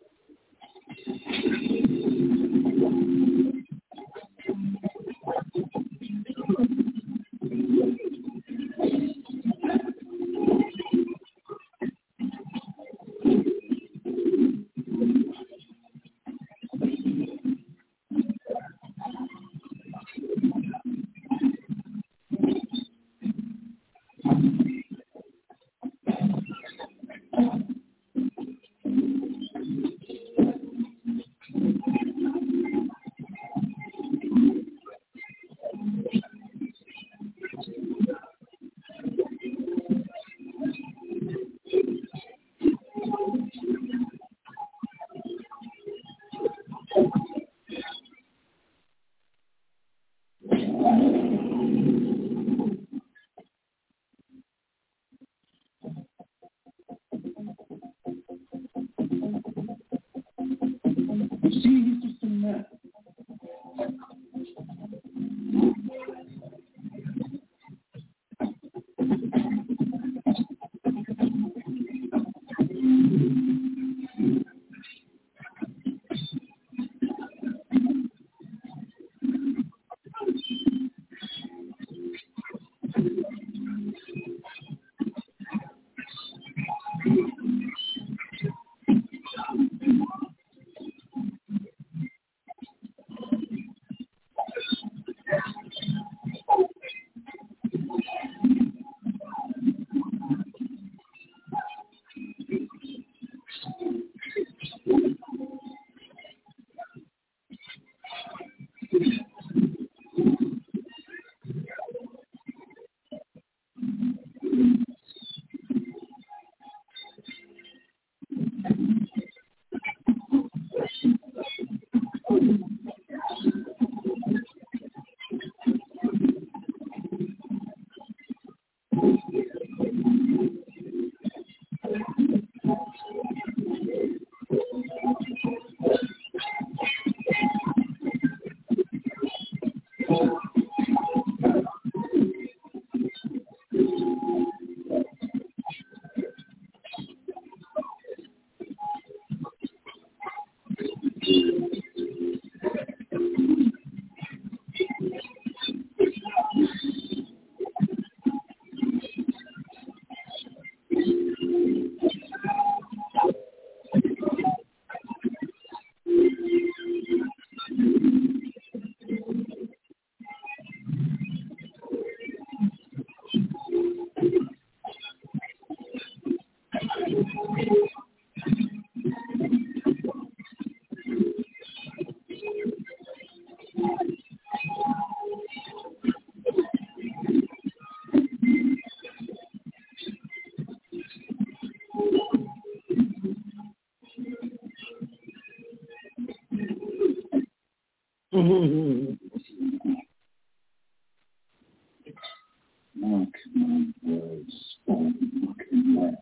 Mark my words, born Mark and Ware.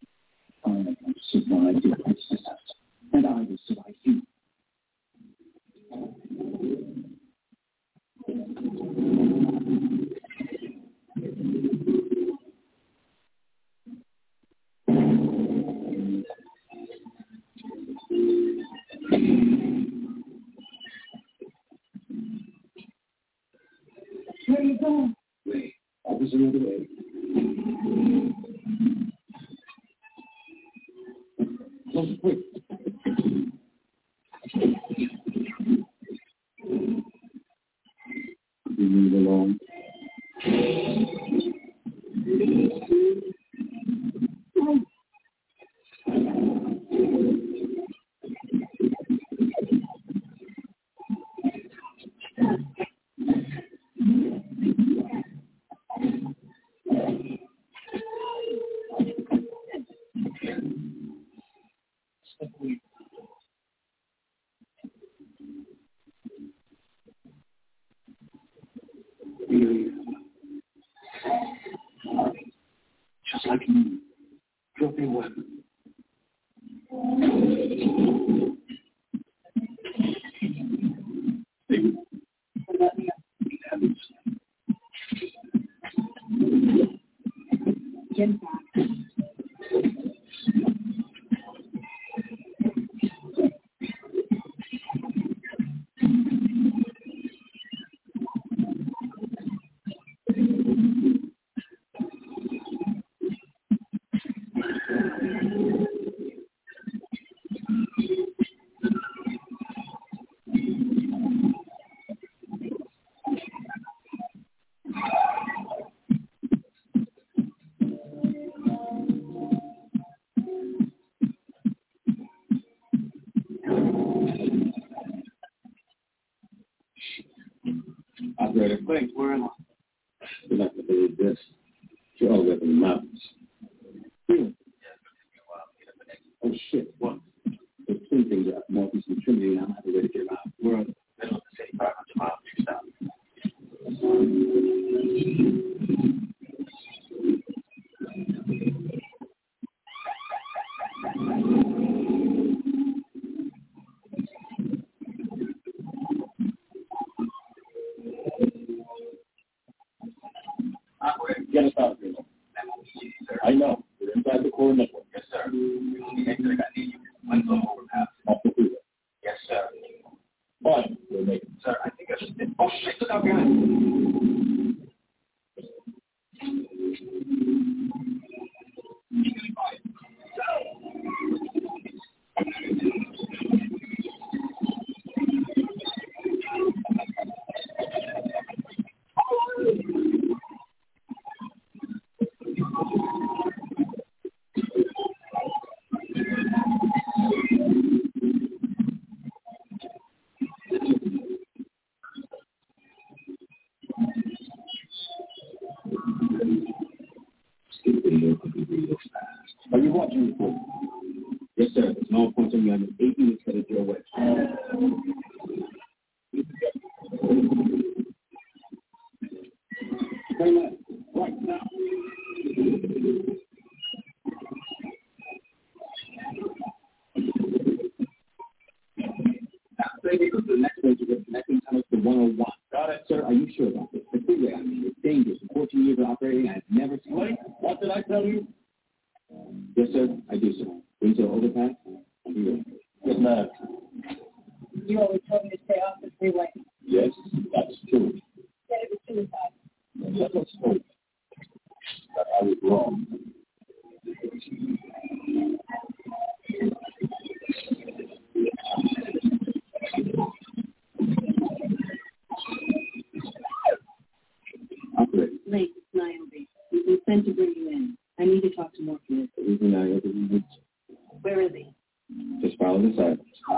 I have survived your predecessors, and I will survive you. Where are you going? Wait, I was another way. Close. Wait. You move along. Just like you, drop your weapon. Get back. Operator, wait, where am I? You're not going to believe this. You're all the way up in the mountains. Really? Oh, shit. What? There's twin things up northeast of Trinity, and I don't have a way to get out. We're in the middle of the city, 500 miles east out. Get us out of here. I know. We're inside the core network. Yes, sir. Off the freeway. Yes, sir. Fine. We'll make it. Sir, I think I just did. Oh, shit. Look out behind. Are you watching the film? Yes, sir. There's no point on me. I'm 8 minutes headed your way. Right now. Baby, go to the next one to get connecting tunnels to 101. Got it, sir. Are you sure about this? The freeway, it's dangerous. In 14 years of operating, I've never seen it. What did I tell you? Yes, sir. I do, sir. Windsor overpass. I'll be ready. Good man. You always told me to stay off the freeway. Yes, that's true. Said it was suicide. Let us hope that I was wrong. Operator. Late, it's Niobe. We've been sent to bring you in. I need to talk to Morpheus. The reason I opened the woods. Where is he? Just follow the silence.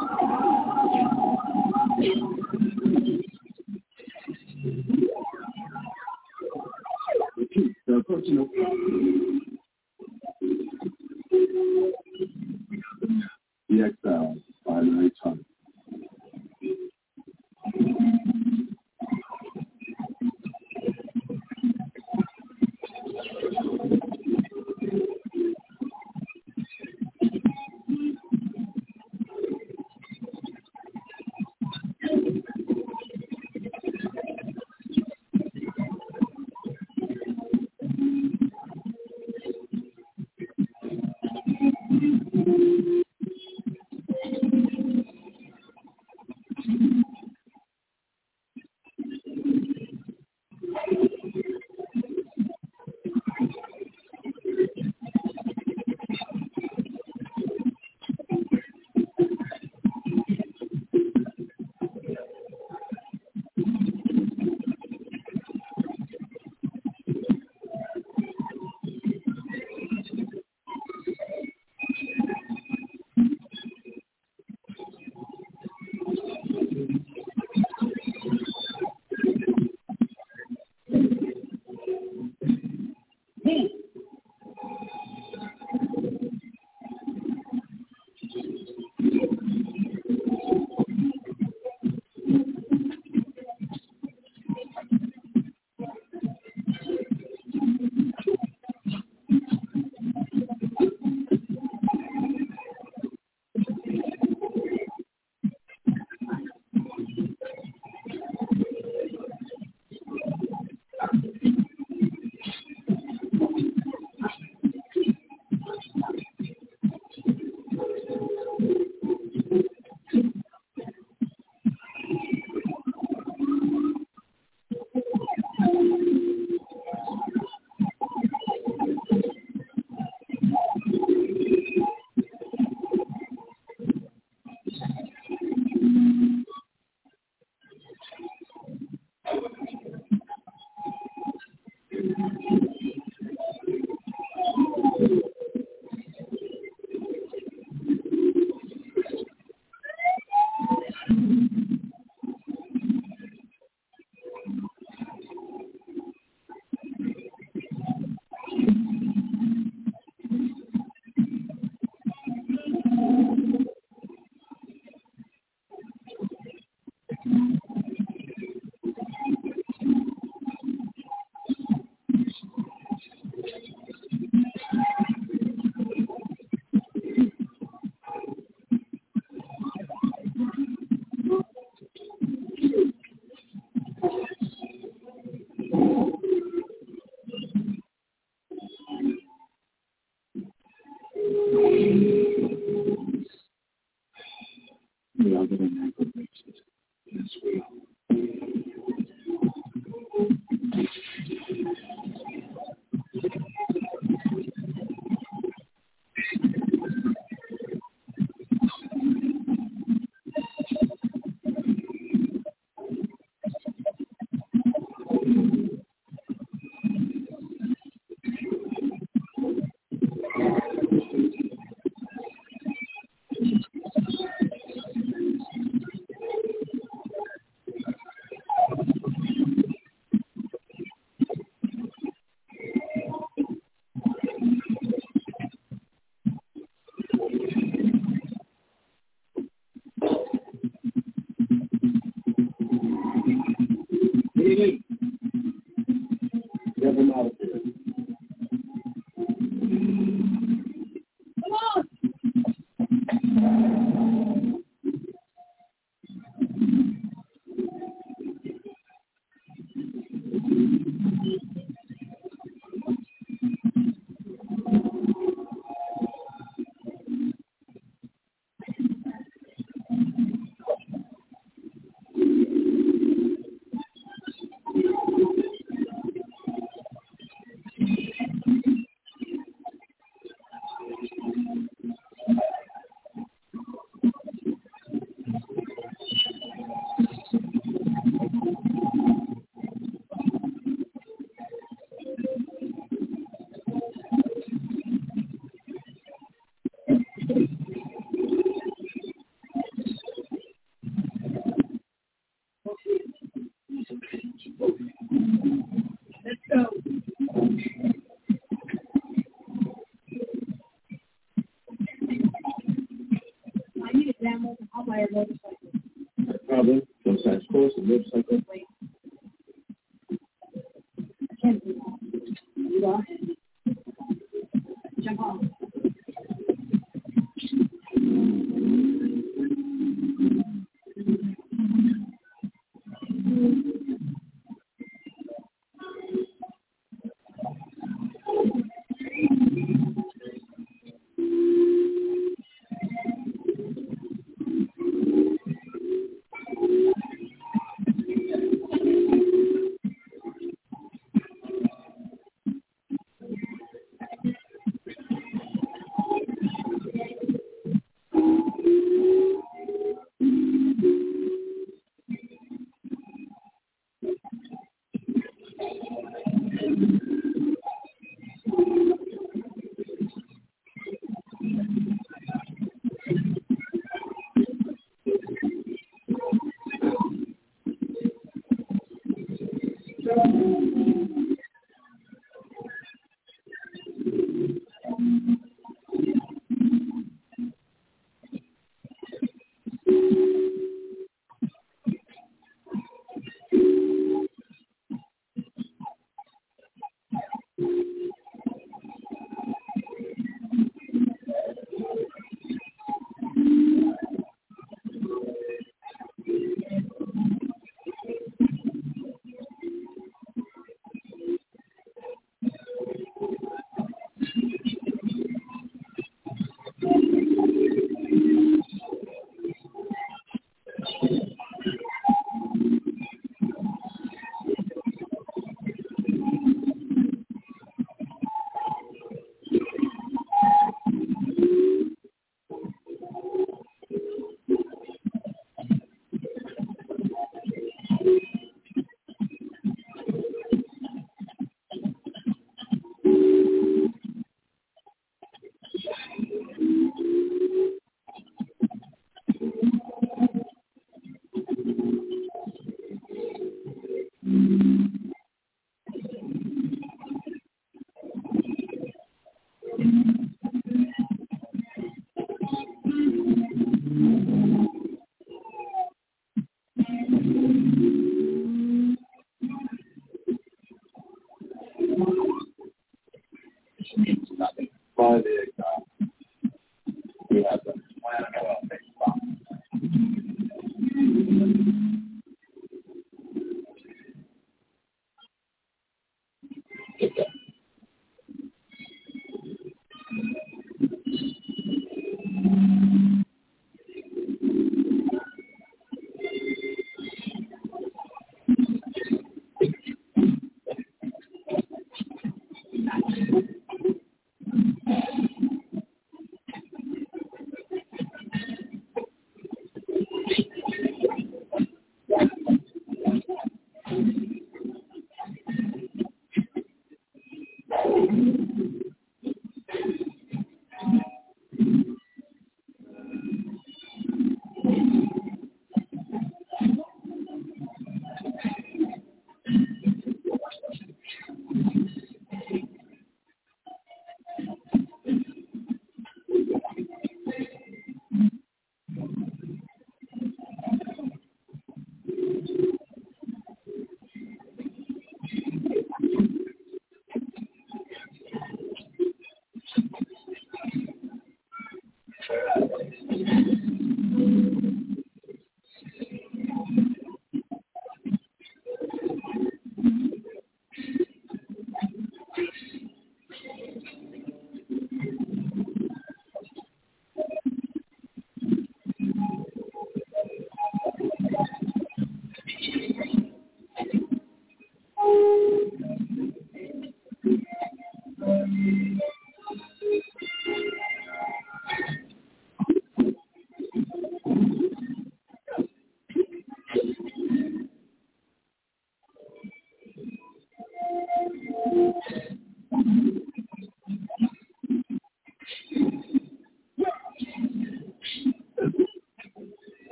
Repeat, they're approaching the EXL 5 ton.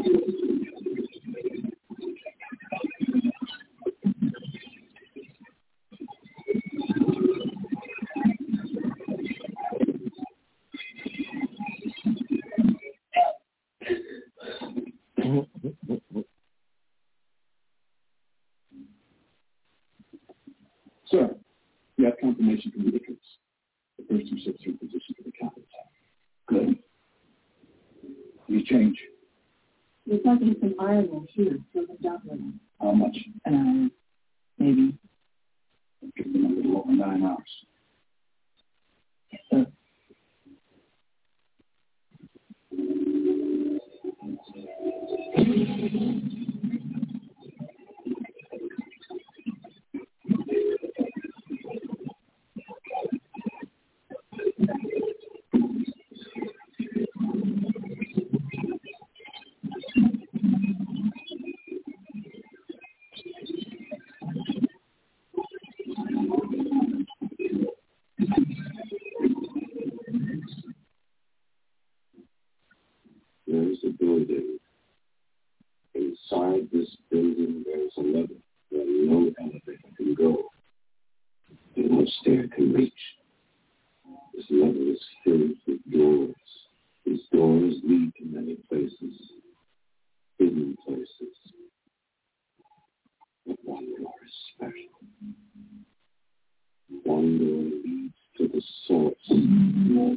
Sir, you have confirmation from the Icarus. The first two ships are in position for the counterattack. Good. Any change? Looks like there's some iron ore here, so the dock little. How much? An hour, maybe. Give them a little over 9 hours. Yes, sir. There's a building. Inside this building, there's a level where no elevator can go and no stair can reach. This level is filled with doors. These doors lead to many places, hidden places. But one door is special. One door leads to the source.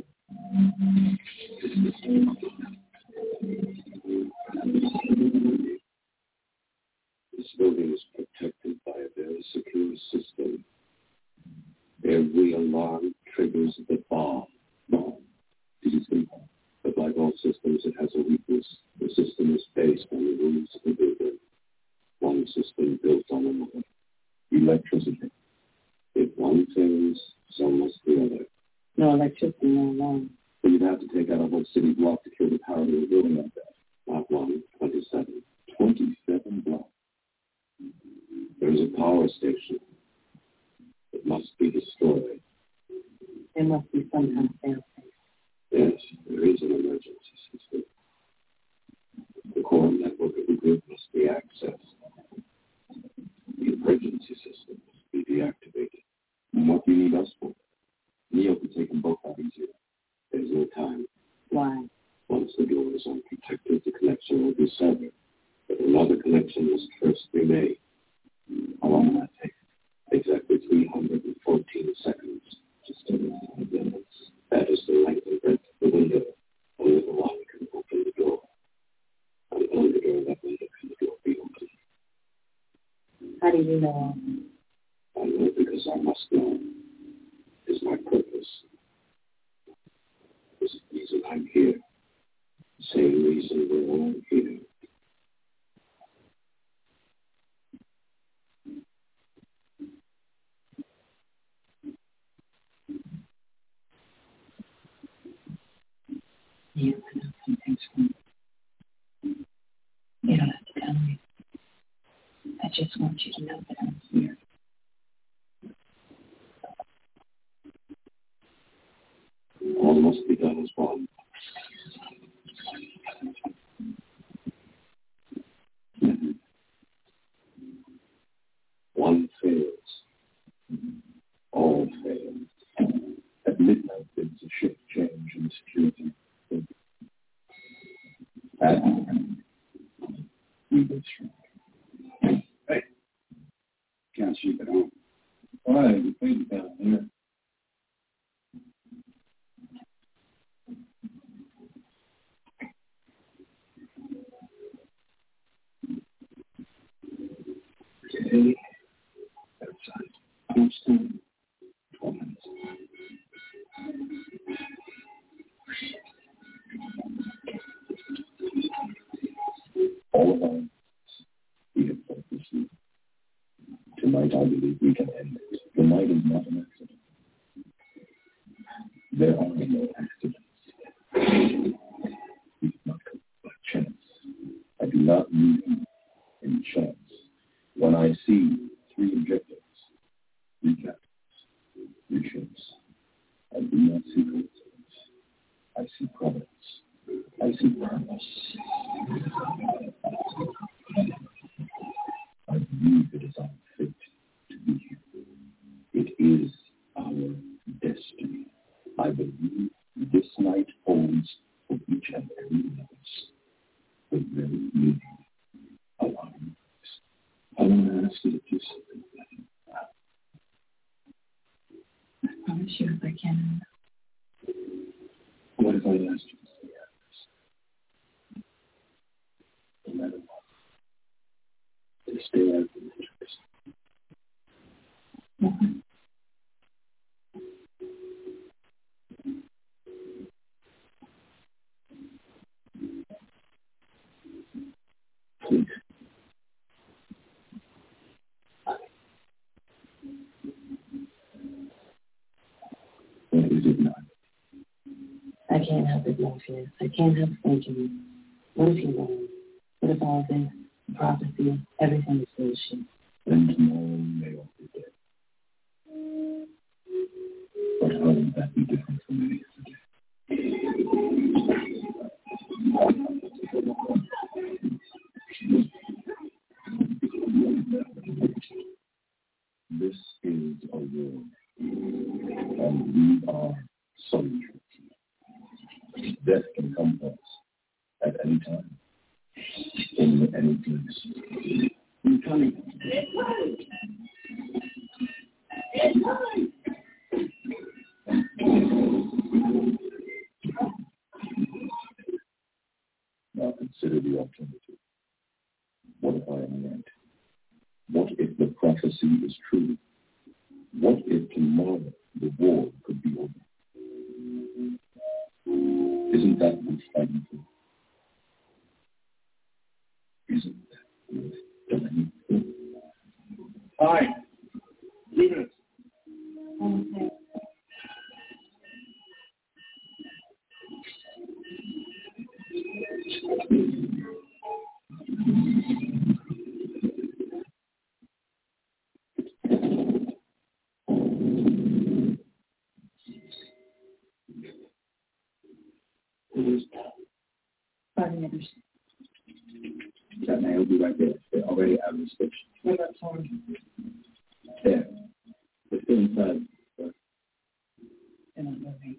This building is protected by a very secure system. Every alarm triggers the bomb. It is simple, but like all systems, it has a weakness. The system is based on the rules of the building. One system built on another. Electricity. If one fails, so must the other. No electricity, no alarm. So you'd have to take out a whole city block to kill the power of a building like that. Not one, 27. 27 blocks. There's a power station. It must be destroyed. There must be some kind of fail-safe. Yes, there is an emergency system. The core network of the grid must be accessed. The emergency system must be deactivated. And what do you need us for? Neo could take them both out easier. There's no time. Why? Once the door is unprotected, the connection will be severed. But another connection must first be made. How long will that take? Exactly 314 seconds. Just over 5 minutes. That is the length and breadth of the window. Only the one can open the door. And only the door that window can the door be opened. How do you know? I know because I must know. It is my purpose. This is the reason I'm here. Same reason we're all here. You know some things from me. You don't have to tell me. I just want you to know that I'm here. All must be done as one. One fails. All fail. At midnight, there was a shift change in security. At we were strong. Hey, can't sleep at home. Why? We played down here. Okay. Outside. Constant. 12 minutes. All of us, we have felt this need. Tonight, I believe we can end it. The night is not an accident. There are no accidents. We did not come by chance. I do not need any chance. When I see 3 objectives, 3 captains, 3 ships, I do not see coincidence. I see providence. I see purpose. me. I want to ask you to do something. I promise you if I can. What if I asked you to stay out of this? No matter what. To stay out of the matrix. Mm-hmm. Please. What is it not? I can't help it, Morpheus. I can't help thinking, what if he won? What if all this, the prophecy, everything is bullshit? Then tomorrow may all be dead. But how would that be different from any other day? This is a war, and we are soldiers. Death can come to us at any time, in any place. I'm coming. Now consider the alternative. What if I am right? What if the prophecy is true? What if tomorrow the war could be over? Isn't that worth fighting for? Isn't that worth dying for? Hi. Leave it. Okay. Pardon me. That man will be right there. They're already out of the station. What about Torn? There. They're still inside. But They're not moving.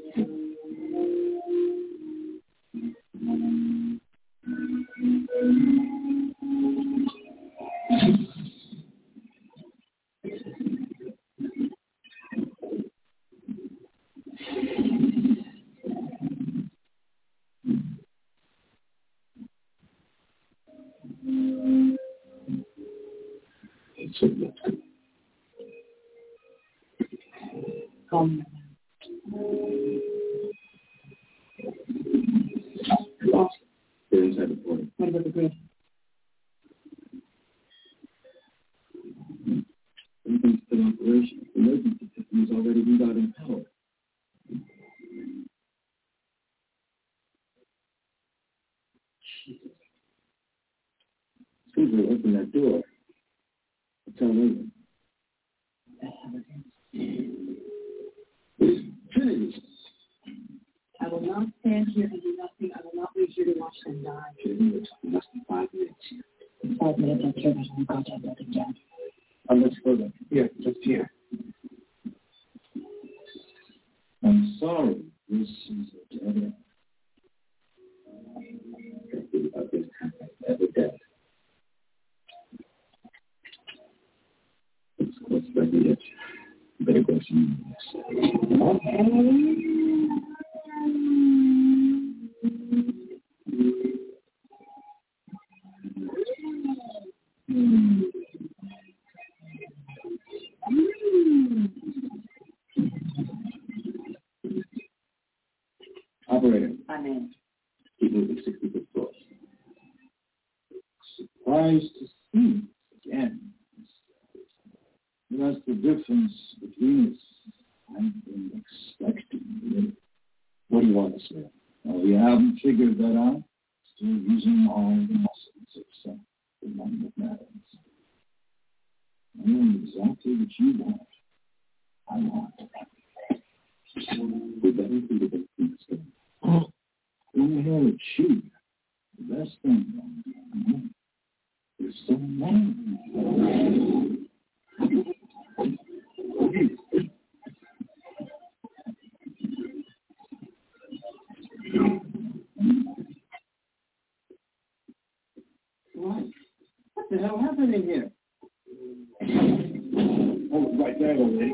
so let's go. Come. They're inside the portal. What about the grid? Everything's still in operation. The emergency system has already rerouting power. Jesus. Who's going to open that door? Tell me. Trinity. I will not stand here and do nothing. I will not wait here to watch them die. Trinity, it's less than 5 minutes here. In 5 minutes, I'm sure there's no goddamn building down. Let's go then. Here, just here. I'm sorry. This is a dead end. This happened ever dead. It's close by the edge. You better go see Operator. I'm in. Keep moving 60 foot floors. Surprised to see again. That's the difference between us. I've been expecting. What do you want, Smith? Well, you haven't figured that out. Still using all the muscles except the one that matters. I know exactly what you want. I want everything. Would that include a big thing? Go ahead, shoot. The best thing is so many. right. What the hell happened in here? Hold it right there, old lady.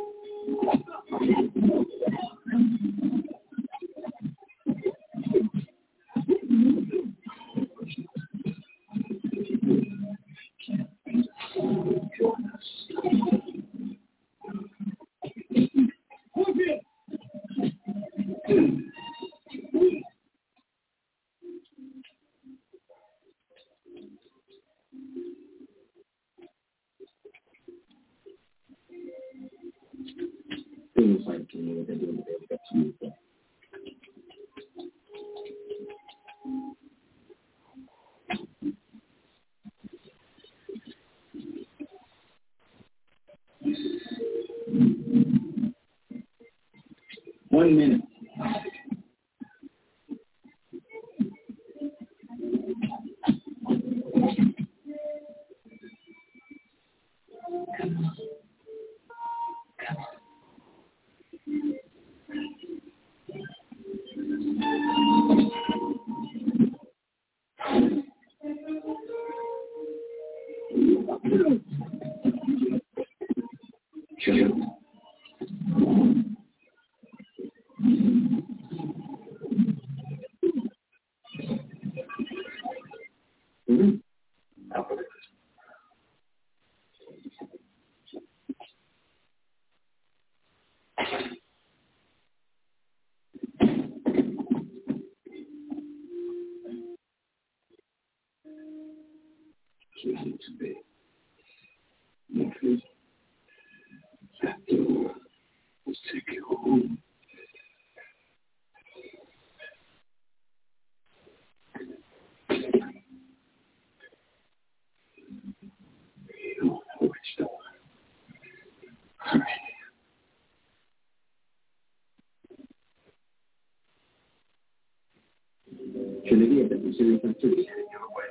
Things like what they're doing today, that's you. One minute. Today. Morpheus, after we'll take you home. You know which door. Hurry. Genevieve, that was serious activity heading your way.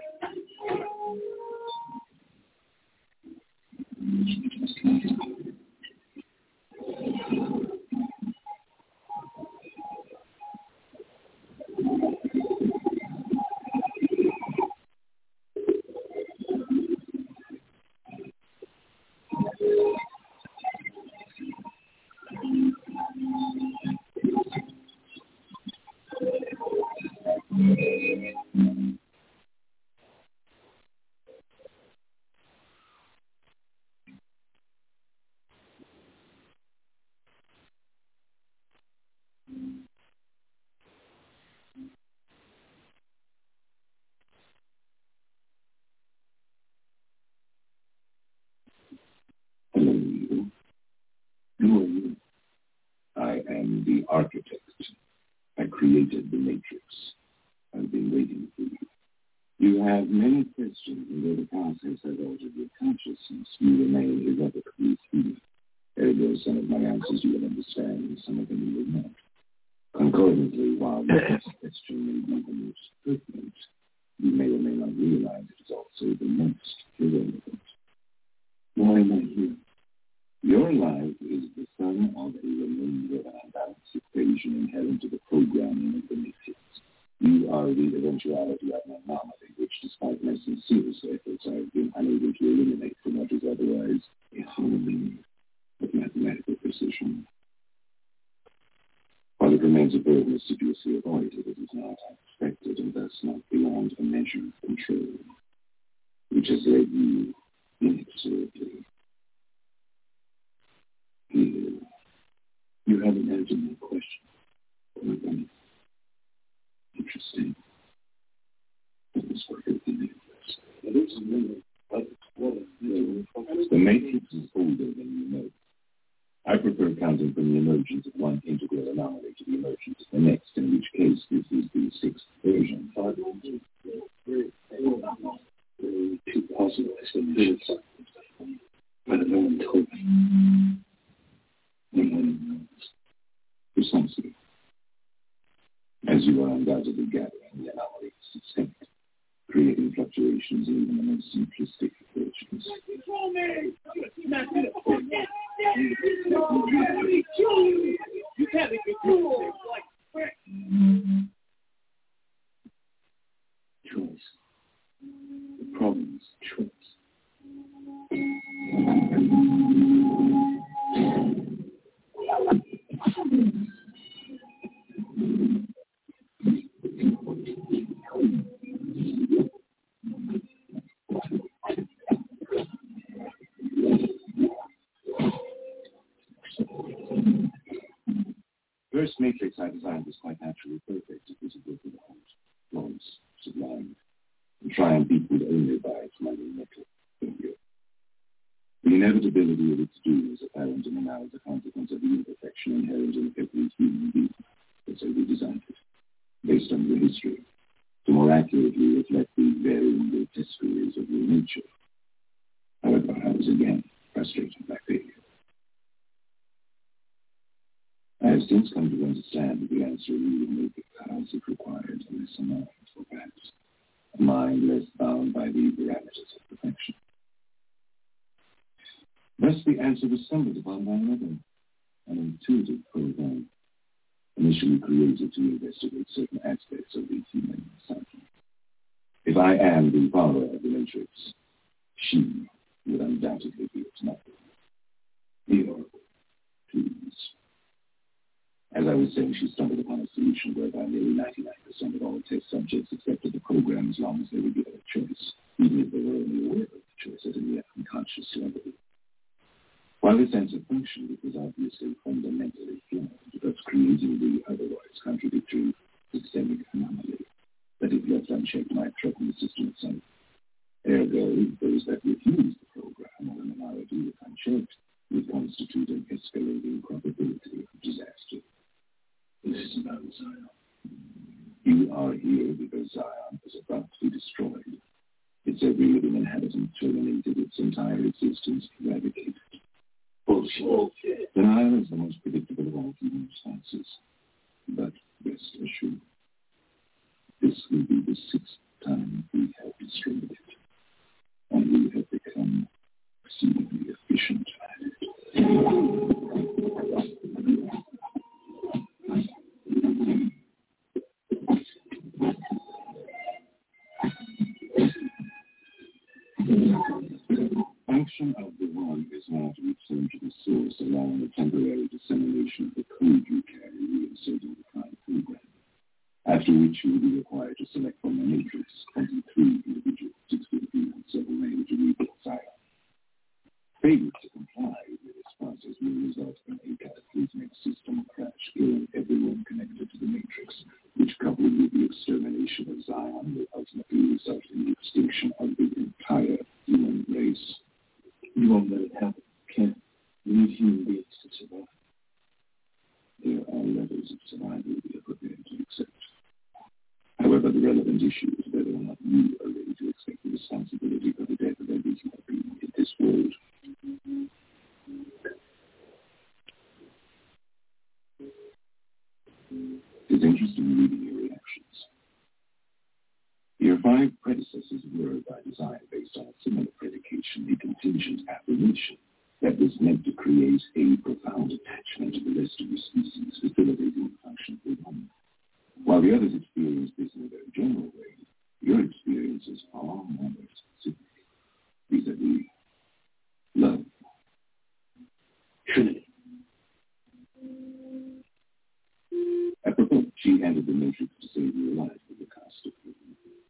Hello, you. Who are you? I am the architect. I created the Matrix. I've been waiting for you. You have many questions, and though the process has altered your consciousness, you remain irrevocably free. Ergo, some of my answers you will understand, and some of them you will not. Concordantly, while the next question may be the most pertinent, you may or may not realize it is also the most irrelevant. Why am I here? Your life is the sum of a remainder of an unbalanced equation inherent to the programming of the Matrix. You are the eventuality of an anomaly, which, despite my sincerest efforts, I have been unable to eliminate from what is otherwise a harmony of mathematical precision. While it remains a burden assiduously avoided, it is not unexpected and thus not beyond a measure of control, which has led you inexorably. Here, you haven't answered my question. Interesting. That is what everything is. The Matrix is older than you know. I prefer counting from the emergence of one integral anomaly to the emergence of the next, in which case this is the sixth version. Two possible explanations, but no one told me. No one knows. Precisely. As you are undoubtedly gathering, the anomaly is distinct, creating fluctuations in even the most simplistic versions. You can't be controlled like Choice. The problem humanity's choice. First matrix I designed was quite naturally perfect. It was a work of art, flawless, sublime, and triumphed equaled only by its monumental failure. The inevitability of its doom is apparent in the now as a consequence of the imperfection inherent in every human being, and so we designed it, based on real history, to more accurately reflect the varying grotesqueries of real nature. However, I was again frustrated by failure. I have since come to understand that the answer really would make it because it required a lesser mind, or perhaps a mind less bound by the parameters of perfection. Thus, the answer was stumbled upon by another, an intuitive program, initially created to investigate certain aspects of the human psyche. If I am the father of the Matrix, she would undoubtedly be its mother. The Oracle, please. As I was saying, she stumbled upon a solution whereby nearly 99% of all test subjects accepted the program as long as they were given a choice, even if they were only aware of the choice at a near unconscious level. While this answer functioned, it was obviously fundamentally flawed, thus creating the otherwise contradictory systemic anomaly that, if left unchecked, might threaten the system itself. Ergo, those that refused the program, or a minority if unchecked, would constitute an escalating probability of disaster. This is about Zion. You are here because Zion is about to be destroyed. Its every living inhabitant terminated, its entire existence eradicated. Bullshit. Denial is the most predictable of all human responses. But rest assured, this will be the 6th time we have destroyed it. And we have become exceedingly efficient at it. Function of the one is now to return to the source, allowing the temporary dissemination of the code you carry, reinserting the prime program. After which you will be required to select from the matrix 23 individuals, 6 Filipino and several male to rebuild Zion. Failure to comply with this process will result in a cataclysmic system crash, killing everyone connected to the matrix, which, coupled with the extermination of Zion, will ultimately result in the extinction of the entire human race. You won't let it happen, Ken. You need human beings to survive. There are levels of survival we are prepared to accept. However, the relevant issue is whether or not you are ready to accept the responsibility for the death of every human being in this world. It's interesting reading your reactions. Your 5 predecessors were, by design, based on a similar predication, a contingent affirmation that was meant to create a profound attachment to the rest of the species, facilitating the function of the one. While the others experienced this in a very general way, your experience is far more specific, vis-a-vis love. Trinity. Apropos, she entered the matrix to save your life at the cost of living.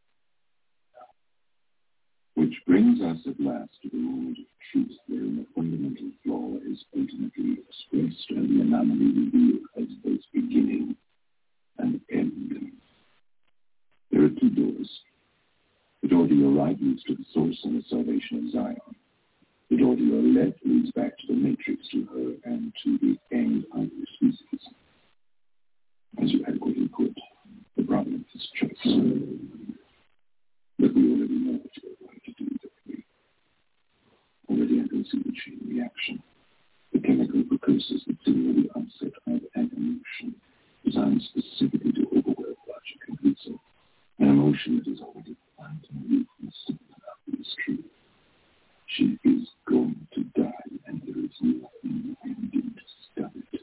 Which brings us at last to the moment of truth, wherein the fundamental flaw is ultimately expressed and the anomaly revealed as both beginning and end. There are 2 doors. The door to your right leads to the source and the salvation of Zion. The door to your left leads back to the matrix, to her, and to the end of your species. As you adequately put, the problem is choice. But we already know what you are going to do, don't we? Already I can see the chain reaction. The chemical precursors that signal the onset of an emotion, designed specifically to overwhelm logic and reason. An emotion that is already defined and weak and simple enough to be true. She is going to die, and there is nothing you can do to stop it.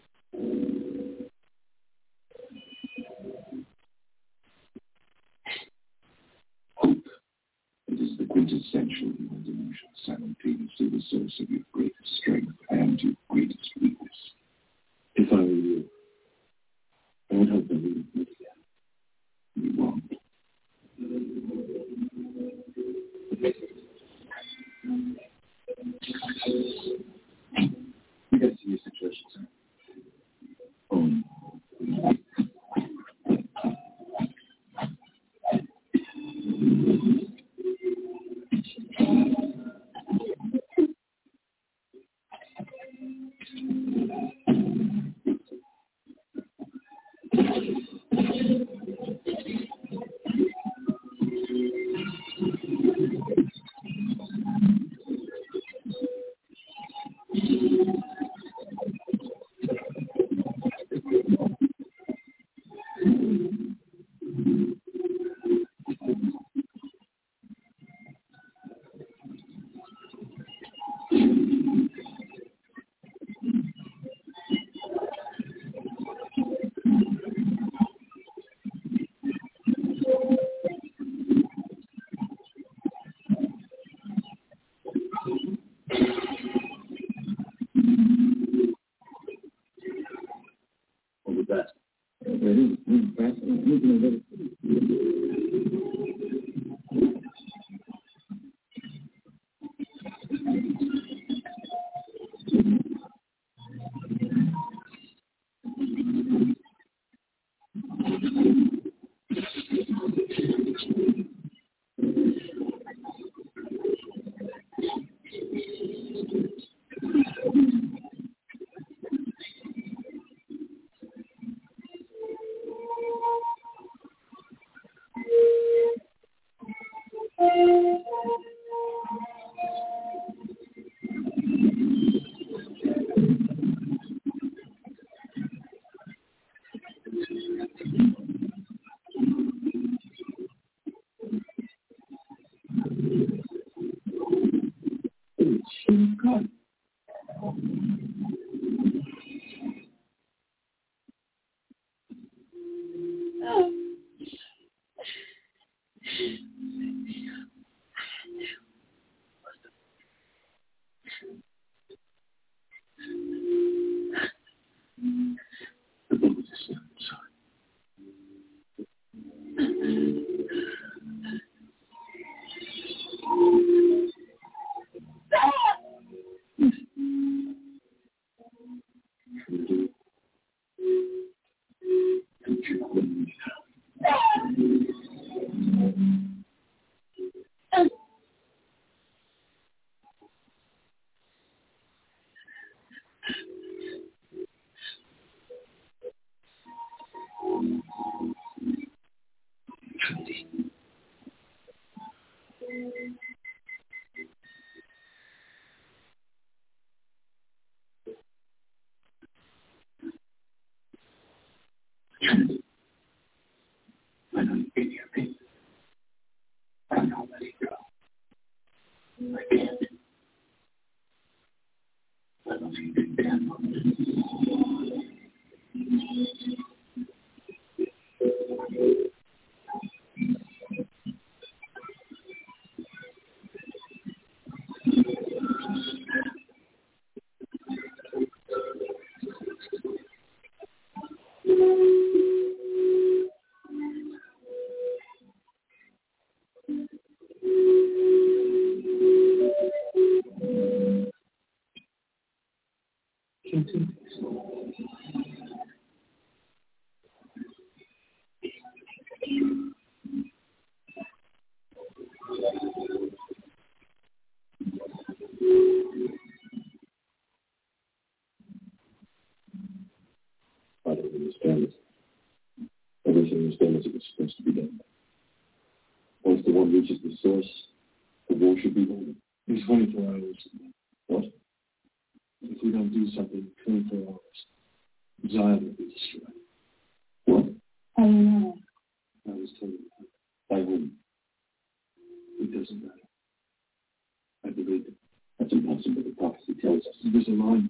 Hope. It is the quintessential human delusion, simultaneously the source of your greatest strength and your greatest weakness. If I were you, I would hope that we would meet again. You won't. You guys see your situation, sir? Oh, I know you've been here, baby. I'm not letting go. I can't. I love you, big Dan. I don't understand it. Everything is done as it was supposed to be done. Once the one reaches the source, the war should be over. It's 24 hours. What? If we don't do something in 24 hours, Zion will be destroyed. What? I don't know. I was told that. By whom? It doesn't matter. I believe it. That's impossible. The prophecy tells us. There's a line.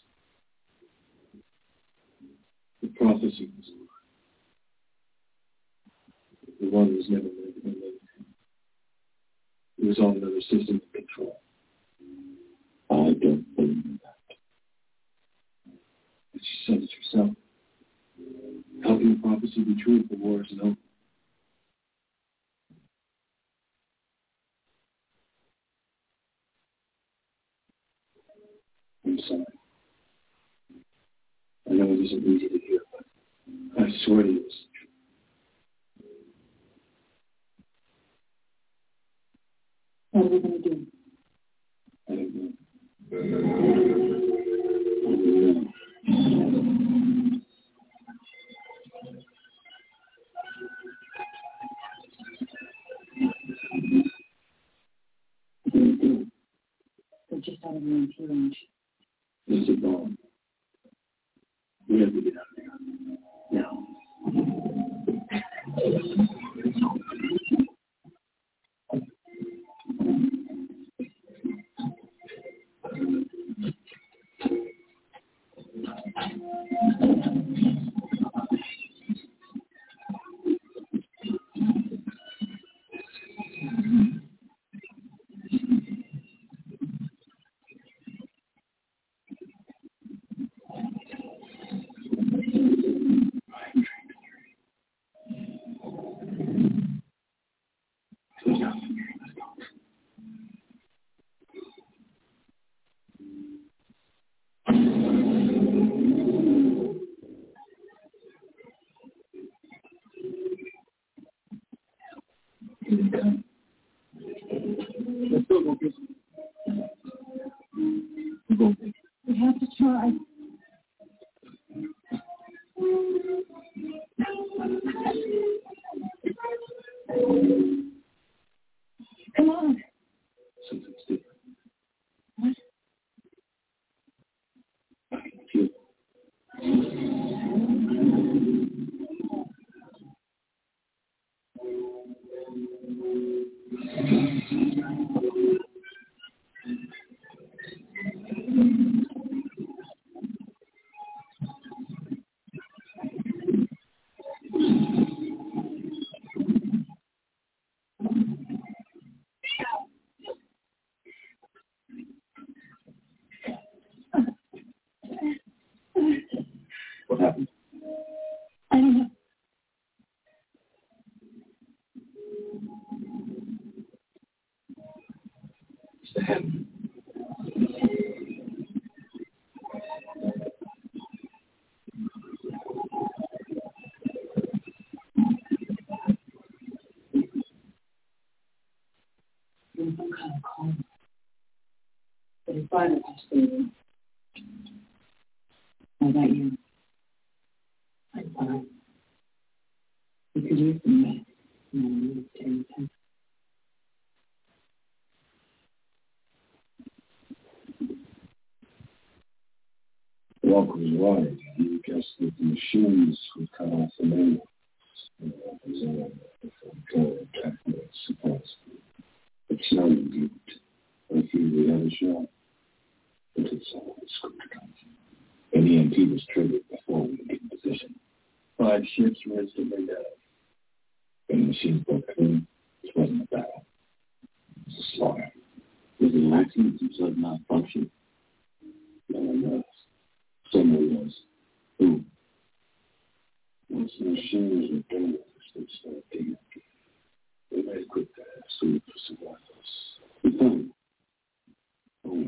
The prophecy was a lie. The one was never meant to be made. It was all another another system of control. I don't believe in that. But she said it herself. How can the prophecy be true if the war isn't over? I'm sorry. I know it isn't easy to hear, but I swear to you it's true. What are we going to do? I don't know. They're just out of range. This is wrong. We have to get out of there. Now. We have to try. Come on. Something's different. What? I can feel it. What happened? I don't know. It's the hand. In some kind of coma. But his body was stable. How about you? I'm fine. We could use some rest. No one needs to anything. Walker was right. He guessed that the machines would cut off the main ones. But Snow didn't. If he would have a shot, but it's always good to come. An EMP was triggered before we get in position. 5 ships were instantly down. When the machines broke clean, it wasn't a battle. It was a slaughter. Was it an accident since it not function? No one knows. Someone was. Who? Once the machines were done, they started digging. They made a quick sweep for survivors. We found. Oh.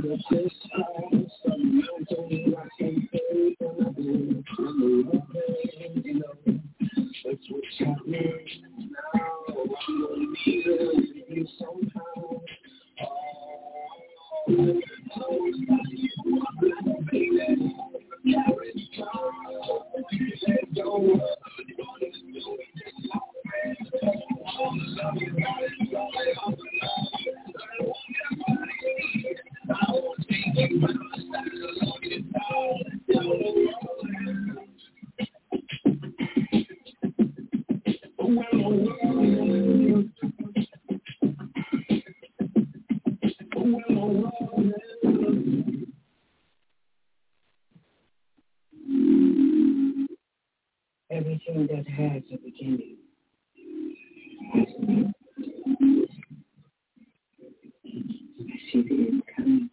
Everything that has a beginning. I see the end coming.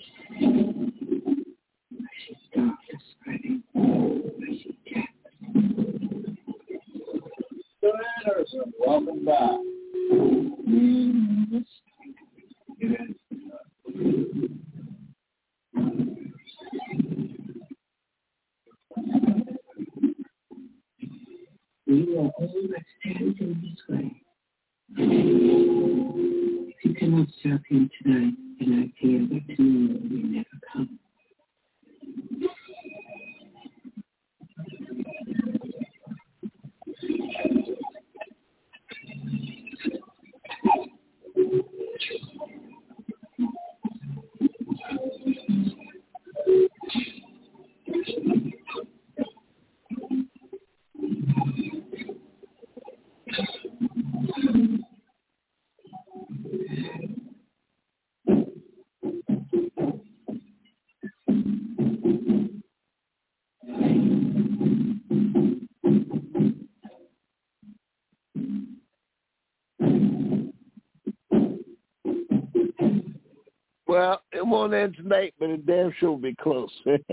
I see darkness spreading. I see death. Bill Anderson, welcome back. We are all that stands in his way. If you cannot serve him tonight, then I fear that tomorrow will never come. Well, it won't end tonight, but the damn show will be close.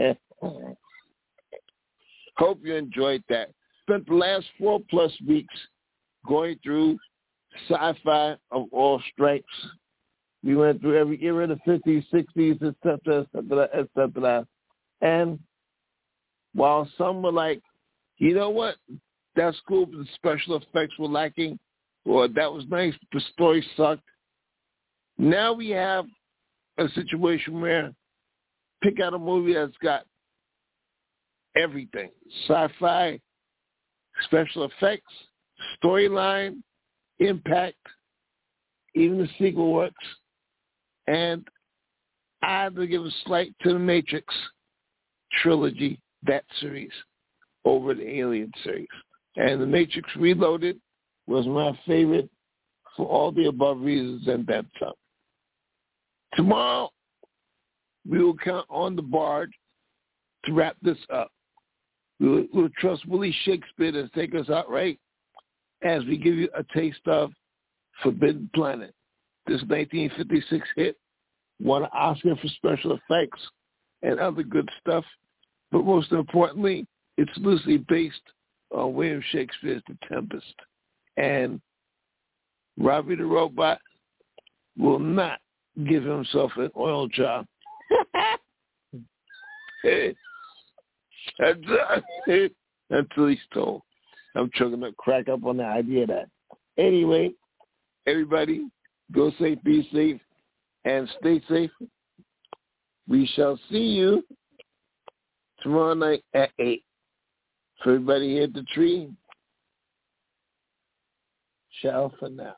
Hope you enjoyed that. Spent the last 4+ weeks going through sci-fi of all stripes. We went through every era, the 50s, 60s, et cetera. And while some were like, you know what, that's cool, but the special effects were lacking, or that was nice, but the story sucked. Now we have a situation where pick out a movie that's got everything: sci-fi, special effects, storyline, impact, even the sequel works. And I have to give a slight to the Matrix trilogy, that series, over the Alien series. And the Matrix Reloaded was my favorite for all the above reasons and then some. Tomorrow, we will count on the Bard to wrap this up. We'll trust Willie Shakespeare to take us out right as we give you a taste of Forbidden Planet. This 1956 hit won an Oscar for special effects and other good stuff, but most importantly, it's loosely based on William Shakespeare's The Tempest. And Robbie the Robot will not give himself an oil job. Until he's told. I'm choking to crack up on the idea of that. Anyway, everybody, go safe, be safe, and stay safe. We shall see you tomorrow night at 8. For everybody here at the tree, ciao for now.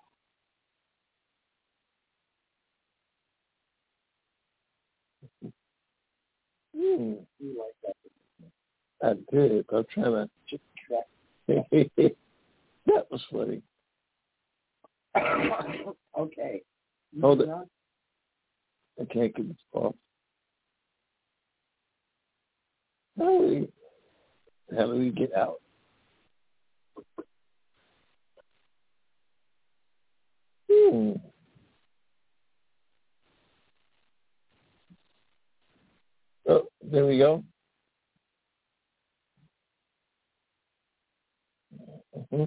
You like that? I did. I'm trying to. That was funny. Okay. Hold it. I can't get this off. How do we get out? Oh, there we go. Mm-hmm.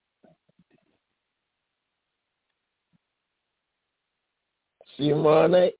See you tomorrow night.